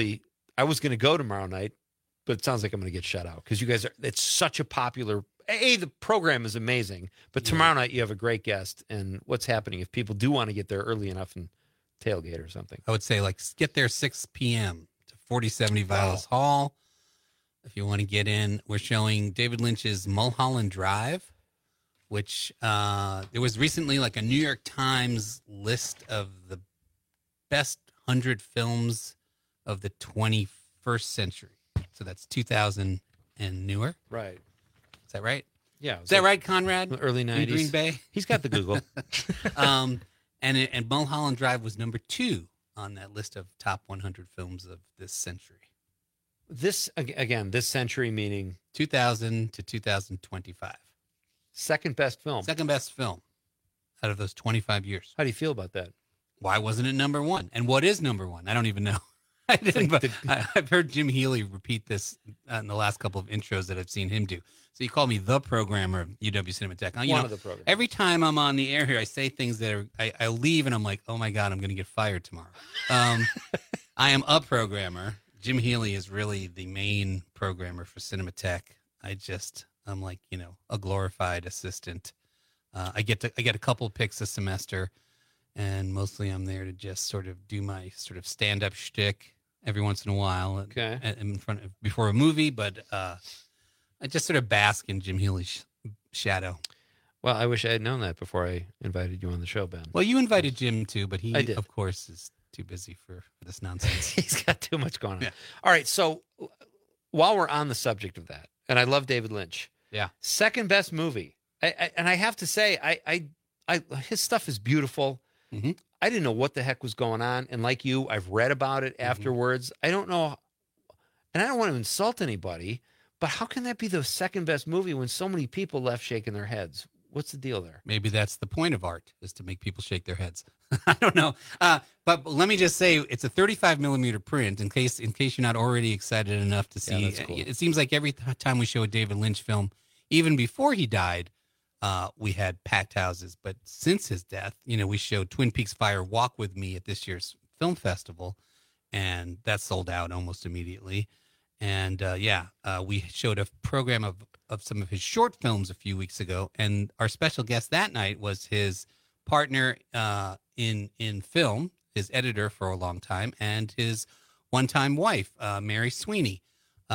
I was going to go tomorrow night, but it sounds like I'm going to get shut out because you guys it's such a popular. The program is amazing, but tomorrow night you have a great guest. And what's happening if people do want to get there early enough and tailgate or something? I would say get there 6 p.m. to 4070 Vilas Hall. If you want to get in, we're showing David Lynch's Mulholland Drive, which there was recently a New York Times list of the best 100 films of the 21st century. So that's 2000 and newer. Right. Is that right? Yeah. Is that right, Conrad? Early 90s. In Green Bay? He's got the Google. And Mulholland Drive was number 2 on that list of top 100 films of this century. This century meaning 2000 to 2025. Second best film. Second best film out of those 25 years. How do you feel about that? Why wasn't it number 1? And what is number 1? I don't even know. I didn't, but I've heard Jim Healy repeat this in the last couple of intros that I've seen him do. So you call me the programmer of UW Cinematech. One of the programmers. Every time I'm on the air here, I say things that I leave and I'm like, oh my God, I'm going to get fired tomorrow. I am a programmer. Jim Healy is really the main programmer for Cinematech. I'm like, a glorified assistant. I get a couple of picks a semester, and mostly I'm there to just sort of do my sort of stand-up shtick every once in a while, before a movie. But I just sort of bask in Jim Healy's shadow. Well, I wish I had known that before I invited you on the show, Ben. Well, you invited Jim too, but he, I did. of course, is too busy for this nonsense. He's got too much going on. Yeah. All right, so while we're on the subject of that, and I love David Lynch. Yeah. Second best movie. And I have to say, his stuff is beautiful. Mm-hmm. I didn't know what the heck was going on. And like you, I've read about it afterwards. I don't know. And I don't want to insult anybody, but how can that be the second best movie when so many people left shaking their heads? What's the deal there? Maybe that's the point of art, is to make people shake their heads. I don't know. But let me just say, it's a 35 millimeter print. In case you're not already excited enough to see, that's cool. It seems like every time we show a David Lynch film, even before he died, we had packed houses. But since his death, we showed Twin Peaks Fire Walk With Me at this year's film festival, and that sold out almost immediately. And we showed a program of some of his short films a few weeks ago, and our special guest that night was his partner in film, his editor for a long time, and his one-time wife, Mary Sweeney,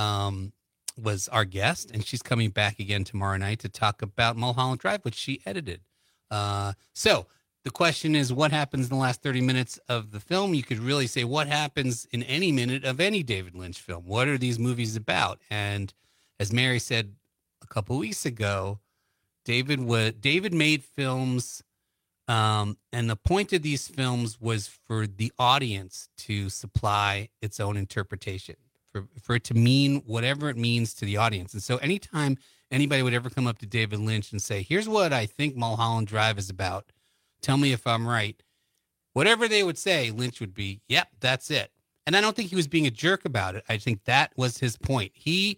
was our guest, and she's coming back again tomorrow night to talk about Mulholland Drive, which she edited. So the question is, what happens in the last 30 minutes of the film? You could really say, what happens in any minute of any David Lynch film? What are these movies about? And as Mary said a couple of weeks ago, David made films, and the point of these films was for the audience to supply its own interpretation, for it to mean whatever it means to the audience. And so anytime anybody would ever come up to David Lynch and say, here's what I think Mulholland Drive is about, tell me if I'm right, whatever they would say, Lynch would be, yep, that's it. And I don't think he was being a jerk about it. I think that was his point.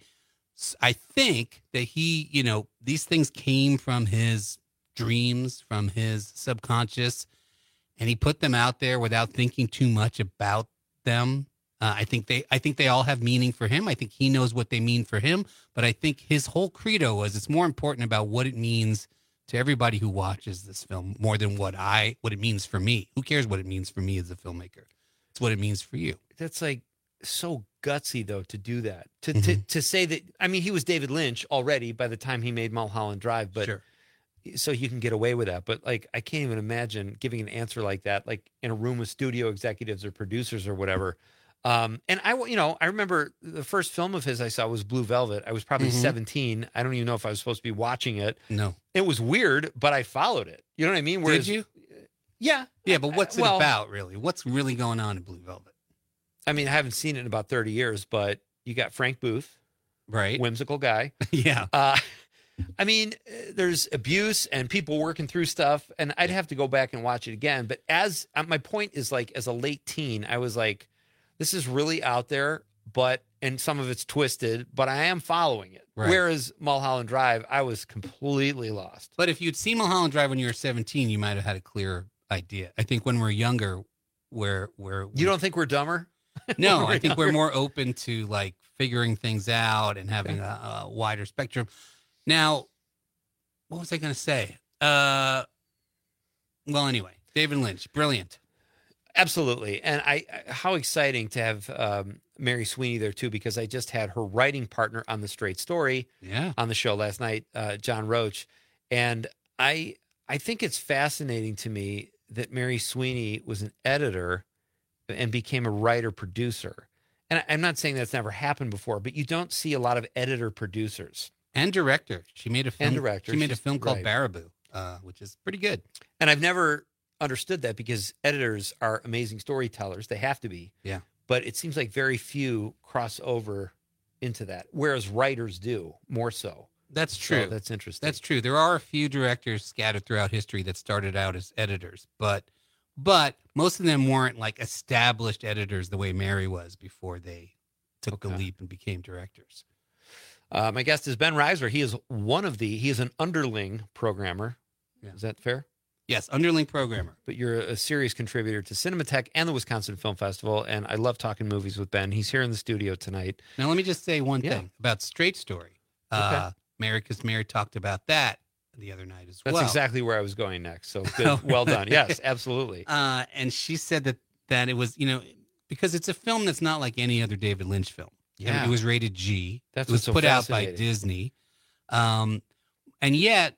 I think that these things came from his dreams, from his subconscious, and he put them out there without thinking too much about them. I think they all have meaning for him. I think he knows what they mean for him, but I think his whole credo was, it's more important about what it means to everybody who watches this film more than what it means for me. Who cares what it means for me as a filmmaker? It's what it means for you. That's like so gutsy though to do that. To say that, I mean, he was David Lynch already by the time he made Mulholland Drive, but sure. So you can get away with that. But like, I can't even imagine giving an answer like that, like in a room with studio executives or producers or whatever. And I remember the first film of his I saw was Blue Velvet. I was probably 17. I don't even know if I was supposed to be watching it. No, it was weird, but I followed it. You know what I mean? Whereas, did you? Yeah. Yeah. But what's it about really? What's really going on in Blue Velvet? I mean, I haven't seen it in about 30 years, but you got Frank Booth, right? Whimsical guy. Yeah. I mean, there's abuse and people working through stuff, and I'd have to go back and watch it again. But my point is, like, as a late teen, I was like, this is really out there, and some of it's twisted, but I am following it. Right. Whereas Mulholland Drive, I was completely lost. But if you'd seen Mulholland Drive when you were 17, you might have had a clearer idea. I think when we're younger, you don't think we're dumber? No, I think we're more open to like figuring things out and having a wider spectrum. Now, what was I going to say? Well, anyway, David Lynch, brilliant. Absolutely. And how exciting to have Mary Sweeney there too, because I just had her writing partner on The Straight Story on the show last night, John Roach. And I think it's fascinating to me that Mary Sweeney was an editor and became a writer-producer. And I'm not saying that's never happened before, but you don't see a lot of editor-producers. And director. She made a film. And director. She made a film called right. Baraboo, which is pretty good. And I've never understood that, because editors are amazing storytellers. They have to be. Yeah. But it seems like very few cross over into that, whereas writers do more so. That's true. So that's interesting. That's true. There are a few directors scattered throughout history that started out as editors, but most of them weren't like established editors the way Mary was before they took the leap and became directors. My guest is Ben Reiser. He is an underling programmer. Yeah. Is that fair? Yes, underling programmer. But you're a serious contributor to Cinematheque and the Wisconsin Film Festival, and I love talking movies with Ben. He's here in the studio tonight. Now, let me just say one thing about Straight Story. Mary talked about that the other night as well. That's exactly where I was going next. So good. Well done. Yes, absolutely. And she said that it was, because it's a film that's not like any other David Lynch film. Yeah. It was rated G. That's it was what's so put out by fascinating. Disney. And yet,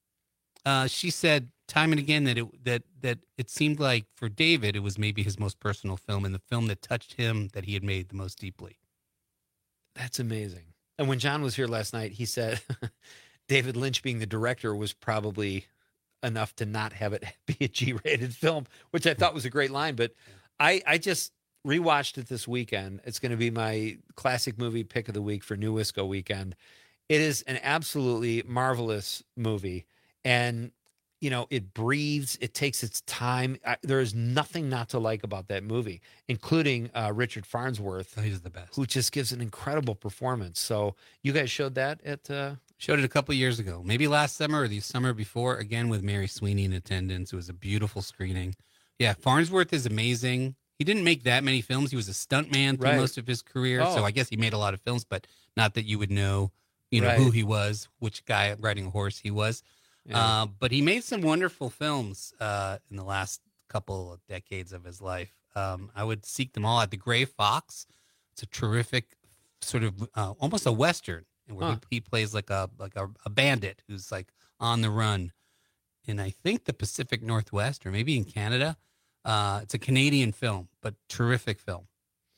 she said time and again that it seemed like for David, it was maybe his most personal film and the film that touched him that he had made the most deeply. That's amazing. And when John was here last night, he said David Lynch being the director was probably enough to not have it be a G-rated film, which I thought was a great line. But I just rewatched it this weekend. It's going to be my classic movie pick of the week for New Wisco weekend. It is an absolutely marvelous movie. and it breathes. It takes its time. There is nothing not to like about that movie, including Richard Farnsworth. Oh, he's the best. Who just gives an incredible performance. So you guys showed that at... Showed it a couple years ago, maybe last summer or the summer before, again with Mary Sweeney in attendance. It was a beautiful screening. Yeah, Farnsworth is amazing. He didn't make that many films. He was a stuntman through most of his career, so I guess he made a lot of films, but not that you would know, who he was, which guy riding a horse he was. Yeah. But he made some wonderful films in the last couple of decades of his life. I would seek them all out. The Gray Fox, it's a terrific sort of almost a Western, where he plays like a bandit who's like on the run in, I think, the Pacific Northwest or maybe in Canada. It's a Canadian film, but terrific film.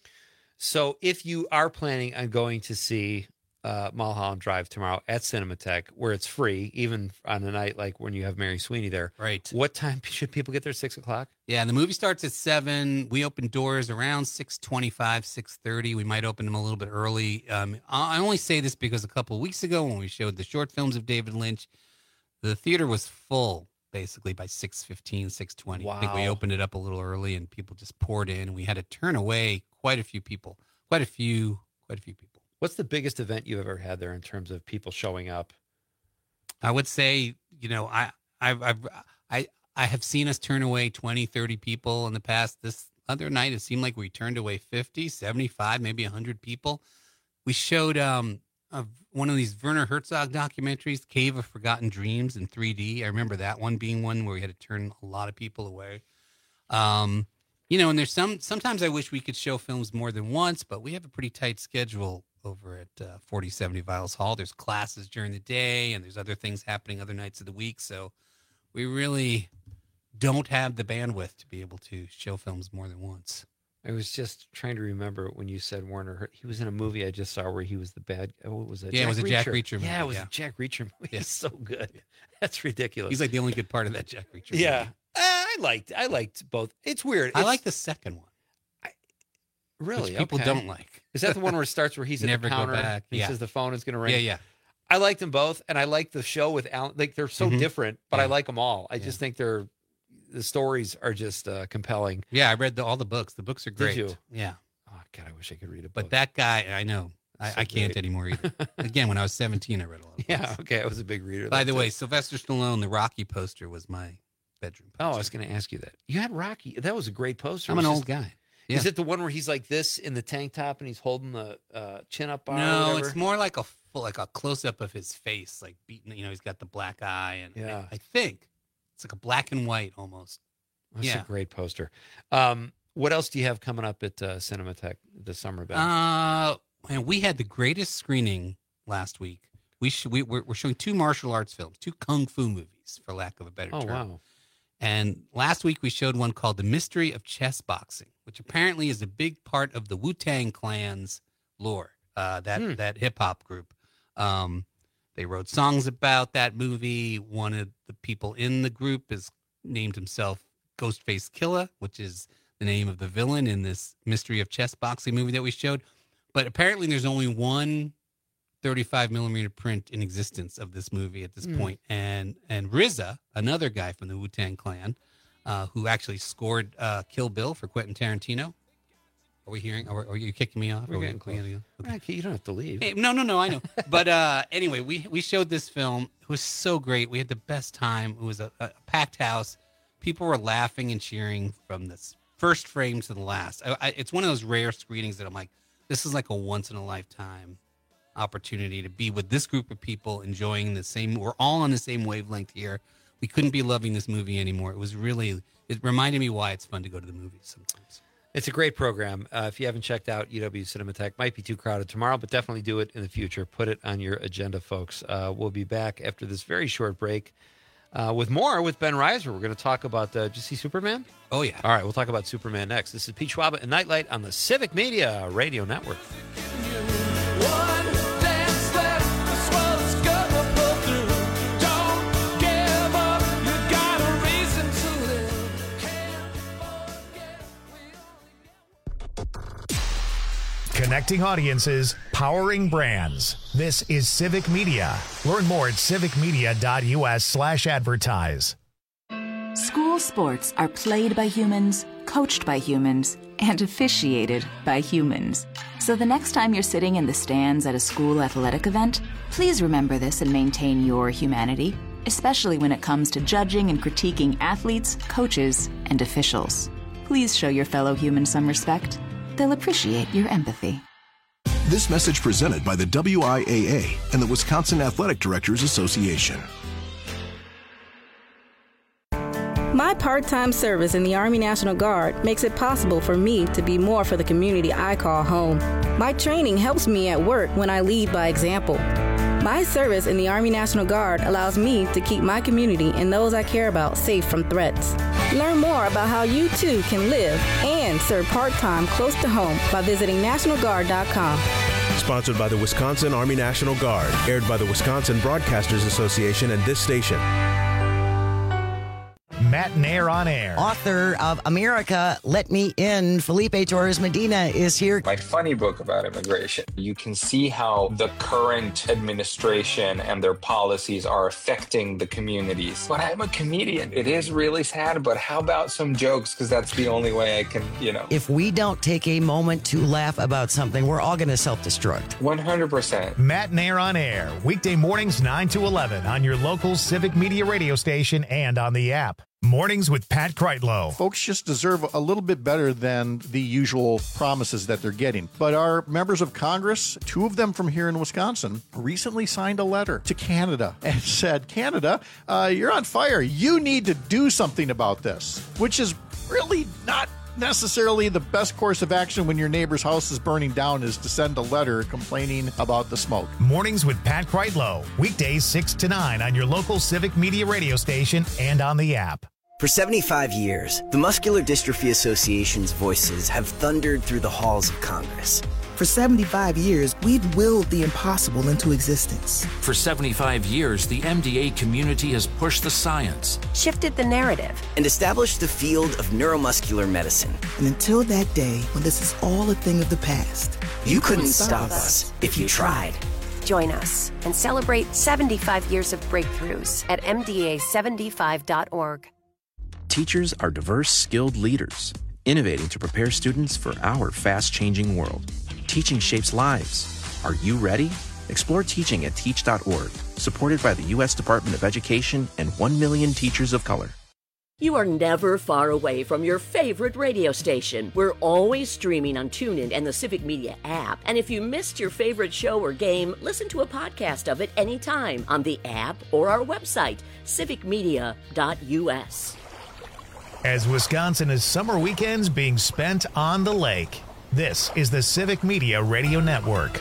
So if you are planning on going to see Mulholland Drive tomorrow at Cinematheque, where it's free, even on a night like when you have Mary Sweeney there. Right. What time should people get there? 6 o'clock? Yeah, the movie starts at 7. We open doors around 6:25, 6:30. We might open them a little bit early. I only say this because a couple of weeks ago when we showed the short films of David Lynch, the theater was full basically by 6:15, 6:20. Wow. I think we opened it up a little early and people just poured in. And we had to turn away quite a few people. Quite a few people. What's the biggest event you've ever had there in terms of people showing up? I would say, I have seen us turn away 20, 30 people in the past. This other night, it seemed like we turned away 50, 75, maybe 100 people. We showed one of these Werner Herzog documentaries, Cave of Forgotten Dreams in 3D. I remember that one being one where we had to turn a lot of people away. And there's sometimes I wish we could show films more than once, but we have a pretty tight schedule over at 4070 Viles Hall. There's classes during the day, and there's other things happening other nights of the week. So we really don't have the bandwidth to be able to show films more than once. I was just trying to remember when you said Werner. He was in a movie I just saw where he was the bad. What was it? Yeah, it was a Jack Reacher movie. Yeah, it was a Jack Reacher movie. Yeah. He's so good. That's ridiculous. He's like the only good part of that Jack Reacher movie. Yeah, I liked both. It's weird. I like the second one. Really? Which people don't like. Is that the one where it starts where he's at Never the counter? go back. He says the phone is going to ring. Yeah, yeah. I liked them both, and I like the show with Alan. Like they're so different, but I like them all. I just think the stories are just compelling. Yeah, I read all the books. The books are great. Did you? Yeah. Oh God, I wish I could read a book. But that guy, I know. I can't anymore either. Again, when I was 17, I read a lot of books. Yeah, okay. I was a big reader. By the way, Sylvester Stallone, the Rocky poster was my bedroom poster. Oh, I was going to ask you that. You had Rocky. That was a great poster. I'm an old guy. Yeah. Is it the one where he's like this in the tank top and he's holding the chin-up bar? No, it's more like a close-up of his face, like beaten. He's got the black eye, and I think it's like a black and white almost. That's a great poster. What else do you have coming up at Cinematheque this summer, Ben? And we had the greatest screening last week. We're showing 2 martial arts films, 2 kung fu movies, for lack of a better term. Oh, wow. And last week we showed one called The Mystery of Chess Boxing, which apparently is a big part of the Wu-Tang Clan's lore, that hip-hop group. They wrote songs about that movie. One of the people in the group is named himself Ghostface Killah, which is the name of the villain in this Mystery of Chess Boxing movie that we showed. But apparently there's only one 35 millimeter print in existence of this movie at this point. And RZA, another guy from the Wu-Tang Clan, who actually scored Kill Bill for Quentin Tarantino. Are we hearing? Are you kicking me off? We're getting close. Okay. You don't have to leave. Hey, no, I know. But anyway, we showed this film. It was so great. We had the best time. It was a packed house. People were laughing and cheering from this first frame to the last. It's one of those rare screenings that I'm like, this is like a once-in-a-lifetime opportunity to be with this group of people enjoying the same. We're all on the same wavelength here. We couldn't be loving this movie anymore. It reminded me why it's fun to go to the movies sometimes. It's a great program. If you haven't checked out UW Cinematheque, might be too crowded tomorrow, but definitely do it in the future. Put it on your agenda, folks. We'll be back after this very short break with more with Ben Reiser. We're going to talk about, did you see Superman? Oh, yeah. All right, we'll talk about Superman next. This is Pete Schwaba and Nightlight on the Civic Media Radio Network. Connecting audiences, powering brands. This is Civic Media. Learn more at civicmedia.us/advertise. School sports are played by humans, coached by humans, and officiated by humans. So the next time you're sitting in the stands at a school athletic event, please remember this and maintain your humanity, especially when it comes to judging and critiquing athletes, coaches, and officials. Please show your fellow humans some respect. They'll appreciate your empathy. This message presented by the WIAA and the Wisconsin Athletic Directors Association. My part-time service in the Army National Guard makes it possible for me to be more for the community I call home. My training helps me at work when I lead by example. My service in the Army National Guard allows me to keep my community and those I care about safe from threats. Learn more about how you too can live and serve part-time close to home by visiting NationalGuard.com. Sponsored by the Wisconsin Army National Guard, aired by the Wisconsin Broadcasters Association and this station. Matt Nair on air. Author of America, Let Me In, Felipe Torres Medina is here. My funny book about immigration. You can see how the current administration and their policies are affecting the communities. But I'm a comedian. It is really sad, but how about some jokes? Because that's the only way I can, If we don't take a moment to laugh about something, we're all going to self-destruct. 100%. Matt Nair on air. Weekday mornings 9 to 11 on your local Civic Media radio station and on the app. Mornings with Pat Kreitlow. Folks just deserve a little bit better than the usual promises that they're getting. But our members of Congress, 2 of them from here in Wisconsin, recently signed a letter to Canada and said, Canada, you're on fire. You need to do something about this, which is really not necessarily the best course of action when your neighbor's house is burning down, is to send a letter complaining about the smoke. Mornings with Pat Kreitlow. Weekdays 6 to 9 on your local Civic Media radio station and on the app. For 75 years, the Muscular Dystrophy Association's voices have thundered through the halls of Congress. For 75 years, we've willed the impossible into existence. For 75 years, the MDA community has pushed the science, shifted the narrative, and established the field of neuromuscular medicine. And until that day, when this is all a thing of the past, you couldn't stop us if you tried. Join us and celebrate 75 years of breakthroughs at MDA75.org. Teachers are diverse, skilled leaders, innovating to prepare students for our fast-changing world. Teaching shapes lives. Are you ready? Explore teaching at teach.org, supported by the U.S. Department of Education and 1 million teachers of color. You are never far away from your favorite radio station. We're always streaming on TuneIn and the Civic Media app. And if you missed your favorite show or game, listen to a podcast of it anytime on the app or our website, civicmedia.us. As Wisconsin is summer weekends being spent on the lake, this is the Civic Media Radio Network.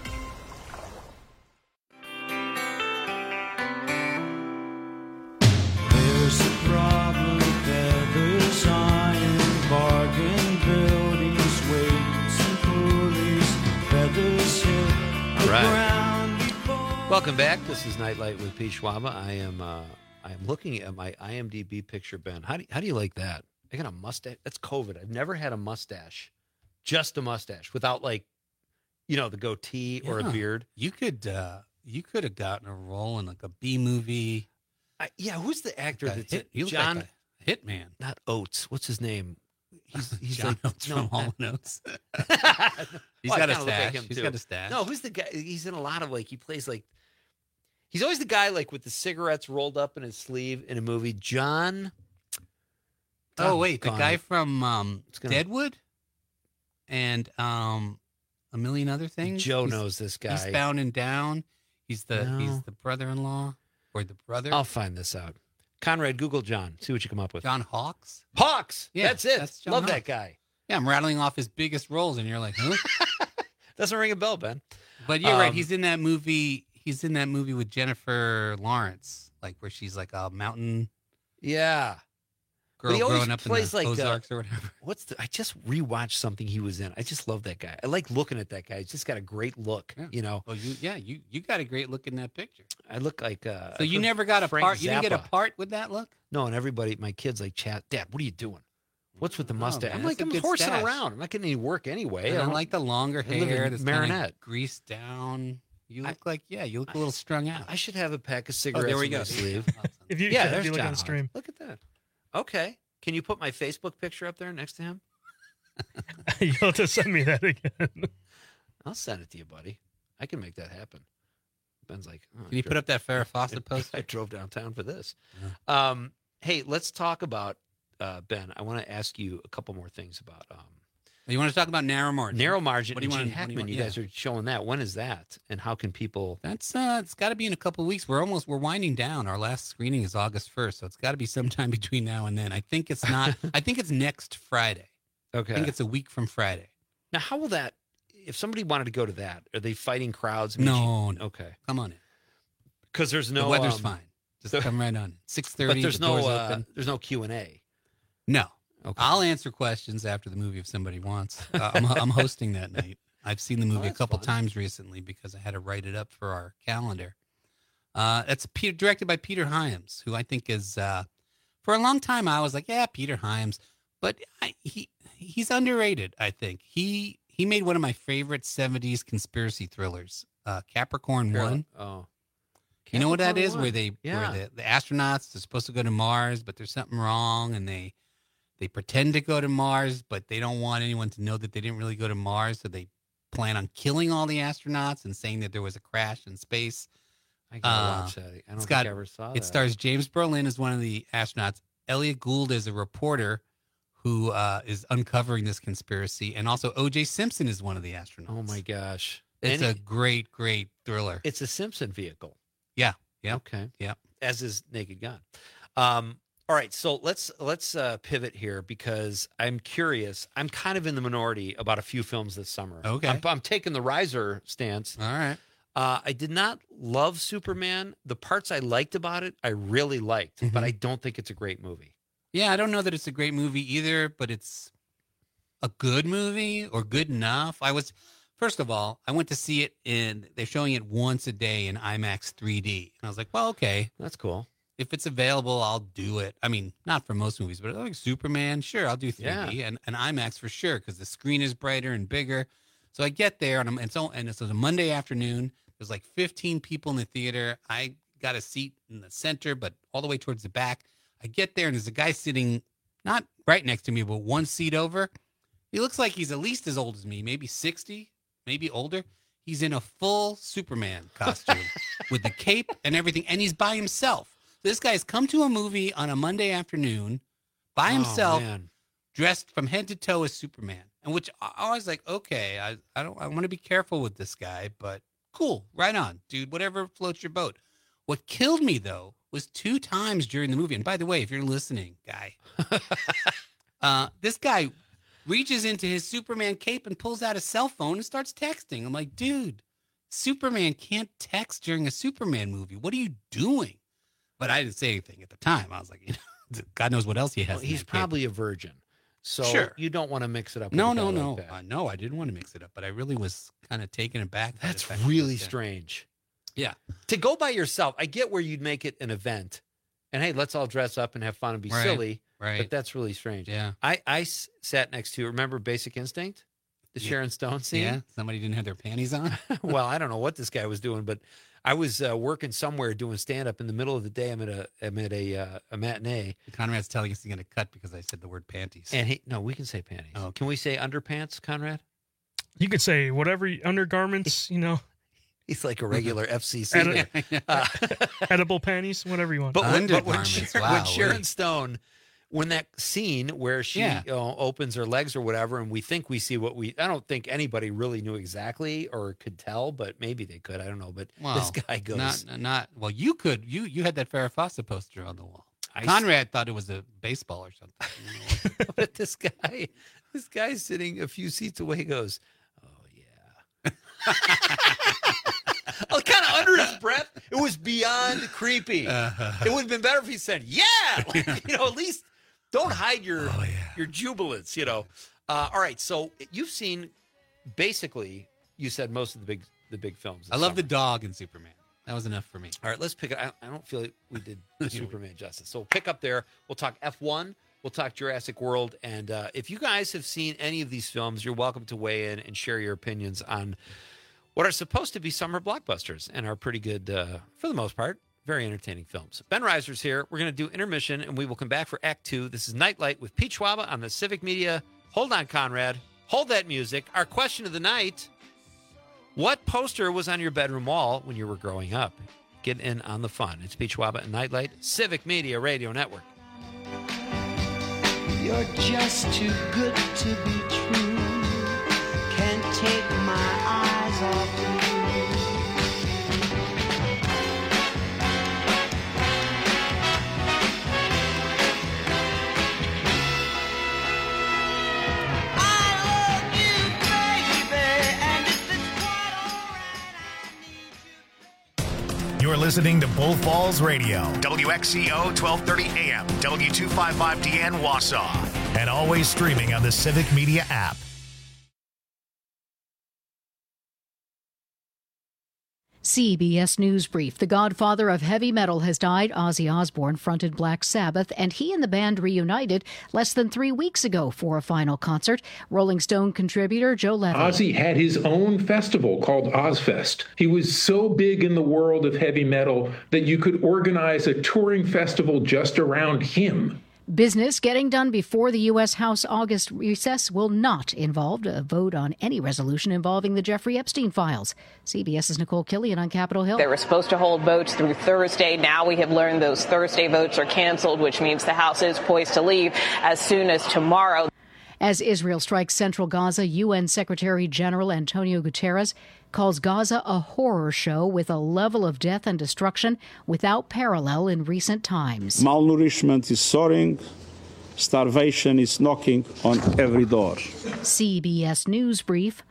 There's a problem, feathers, iron, bargain buildings, weights and pulleys, feathers hit the ground. Welcome back. This is Nightlight with Pete Schwaba. I am looking at my IMDb picture, Ben. How do you like that? I got a mustache. That's COVID. I've never had a mustache, just a mustache, without the goatee or a beard. You could have gotten a role in like a B movie. Who's the actor that's you look John like a Hitman? Not Oates. What's his name? He's John like Oates from Hall & Oates. He's Well, I got a kinda look like stash. him, He's too. got a stash. No, who's the guy? He's in a lot of he plays he's always the guy with the cigarettes rolled up in his sleeve in a movie. John. Oh wait, the guy from gonna- Deadwood and a million other things. Joe knows this guy. He's Bound and Down. He's the brother-in-law or the brother. I'll find this out. Conrad, Google John. See what you come up with. John Hawkes. Hawks. Yeah, That's it. that's John Love Hawkes. that guy. Yeah, I'm rattling off his biggest roles, and you're like, huh? Doesn't ring a bell, Ben. But you're right. He's in that movie. He's in that movie with Jennifer Lawrence, where she's like a mountain. Yeah. Girl But he always growing up in plays the Ozarks or whatever. I just rewatched something he was in. I just love that guy. I like looking at that guy. He's just got a great look, Well, you got a great look in that picture. I look like So you never got a Frank part. You didn't get a Zappa. part with that look. No, and everybody, my kids chat, Dad, what are you doing? What's with the mustache? man, I'm like, that's a I'm good horsing stash. around. I'm not getting any work anyway. And I like the longer I live in hair that's kind Marinette. of greased down. You look you look a little strung out. I should have a pack of cigarettes there we in go. my sleeve. If you yeah, if there's you look John on stream. Look at that. Okay. Can you put my Facebook picture up there next to him? You'll have to send me that again. I'll send it to you, buddy. I can make that happen. Ben's like, oh, Can you put up that Farrah Fawcett poster? I drove downtown for this. Hey, let's talk about Ben. I want to ask you a couple more things about. You want to talk about narrow margin? Narrow margin. What do you Gene want? Hackman, you guys are showing that. When is that? And how can people? That's it's got to be in a couple of weeks. We're winding down. Our last screening is August 1st, so it's got to be sometime between now and then. I think it's not. I think it's next Friday. Okay. I think it's a week from Friday. Now, how will that? If somebody wanted to go to that, are they fighting crowds? No. Okay. Come on in. Because there's no. The weather's fine. Just come right on. 6:30. But there's the doors no. open. There's no Q&A. No. Okay. I'll answer questions after the movie if somebody wants. I'm hosting that night. I've seen the movie a couple times recently because I had to write it up for our calendar. It's directed by Peter Hyams, who I think is, for a long time I was like, yeah, Peter Hyams, but he's underrated. I think he made one of my favorite 70s conspiracy thrillers, Capricorn 1. Oh, you know what that is? 1. Where the astronauts are supposed to go to Mars, but there's something wrong, and they pretend to go to Mars, but they don't want anyone to know that they didn't really go to Mars, so they plan on killing all the astronauts and saying that there was a crash in space. I gotta watch that. I don't think I ever saw that. It stars James Brolin as one of the astronauts. Elliot Gould is a reporter who is uncovering this conspiracy, and also O.J. Simpson is one of the astronauts. Oh my gosh! It's a great thriller. It's a Simpson vehicle. Yeah. Yeah. Okay. Yeah. As is Naked Gun. All right, so let's pivot here because I'm curious. I'm kind of in the minority about a few films this summer. Okay. I'm taking the riser stance. All right. I did not love Superman. The parts I liked about it, I really liked, but I don't think it's a great movie. Yeah, I don't know that it's a great movie either, but it's a good movie or good enough. First of all, I went to see it they're showing it once a day in IMAX 3D. And I was like, well, okay. That's cool. If it's available, I'll do it. I mean, not for most movies, but like Superman, sure, I'll do 3D and IMAX for sure because the screen is brighter and bigger. So I get there, and it's a Monday afternoon. There's like 15 people in the theater. I got a seat in the center, but all the way towards the back. I get there, and there's a guy sitting not right next to me, but one seat over. He looks like he's at least as old as me, maybe 60, maybe older. He's in a full Superman costume with the cape and everything, and he's by himself. This guy's come to a movie on a Monday afternoon by himself, dressed from head to toe as Superman. And which I was like, okay, I want to be careful with this guy, but cool, right on, dude, whatever floats your boat. What killed me, though, was 2 times during the movie. And by the way, if you're listening, guy, this guy reaches into his Superman cape and pulls out a cell phone and starts texting. I'm like, dude, Superman can't text during a Superman movie. What are you doing? But I didn't say anything at the time. I was like, God knows what else he has. Well, he's probably a virgin. So you don't want to mix it up. No. Like that. No, I didn't want to mix it up, but I really was kind of taken aback. That's really strange. Yeah. To go by yourself, I get where you'd make it an event and hey, let's all dress up and have fun and be silly. Right. But that's really strange. Yeah. I sat next to, remember Basic Instinct? The Sharon Stone scene? Yeah. Somebody didn't have their panties on. Well, I don't know what this guy was doing, but I was working somewhere doing stand-up in the middle of the day. I'm at a matinee. Conrad's telling us he's going to cut because I said the word panties. And no, we can say panties. Oh, okay. Can we say underpants, Conrad? You could say whatever undergarments, He's like a regular FCC. Edible panties, whatever you want. But when Sharon Stone, when that scene where she opens her legs or whatever, and we think we see I don't think anybody really knew exactly or could tell, but maybe they could. I don't know. But this guy goes. Well, you could. You had that Farrah Fawcett poster on the wall. Conrad thought it was a baseball or something. But this guy's sitting a few seats away goes, oh, yeah. Kind of under his breath. It was beyond creepy. It would have been better if he said, yeah. At least don't hide your jubilance, All right. So you've seen, basically, you said most of the big films. I love the dog in Superman. That was enough for me. All right, let's pick it. I don't feel like we did Superman justice. So we'll pick up there. We'll talk F1, We'll talk Jurassic World. And if you guys have seen any of these films, you're welcome to weigh in and share your opinions on what are supposed to be summer blockbusters and are pretty good, for the most part, very entertaining films. Ben Reiser's here. We're going to do intermission, and we will come back for Act 2. This is Nightlight with Pete Schwaba on the Civic Media. Hold on, Conrad. Hold that music. Our question of the night, what poster was on your bedroom wall when you were growing up? Get in on the fun. It's Pete Schwaba and Nightlight, Civic Media Radio Network. You're just too good to be true. Can't take my eyes off you. You're listening to Bull Falls Radio, WXCO 1230 AM, W255DN Wausau, and always streaming on the Civic Media app. CBS News Brief. The godfather of heavy metal has died. Ozzy Osbourne fronted Black Sabbath, and he and the band reunited less than 3 weeks ago for a final concert. Rolling Stone contributor Joe Levy. Ozzy had his own festival called Ozfest. He was so big in the world of heavy metal that you could organize a touring festival just around him. Business getting done before the U.S. House August recess will not involve a vote on any resolution involving the Jeffrey Epstein files. CBS's Nicole Killian on Capitol Hill. They were supposed to hold votes through Thursday. Now we have learned those Thursday votes are canceled, which means the House is poised to leave as soon as tomorrow. As Israel strikes central Gaza, UN Secretary General Antonio Guterres calls Gaza a horror show with a level of death and destruction without parallel in recent times. Malnourishment is soaring. Starvation is knocking on every door. CBS News Brief.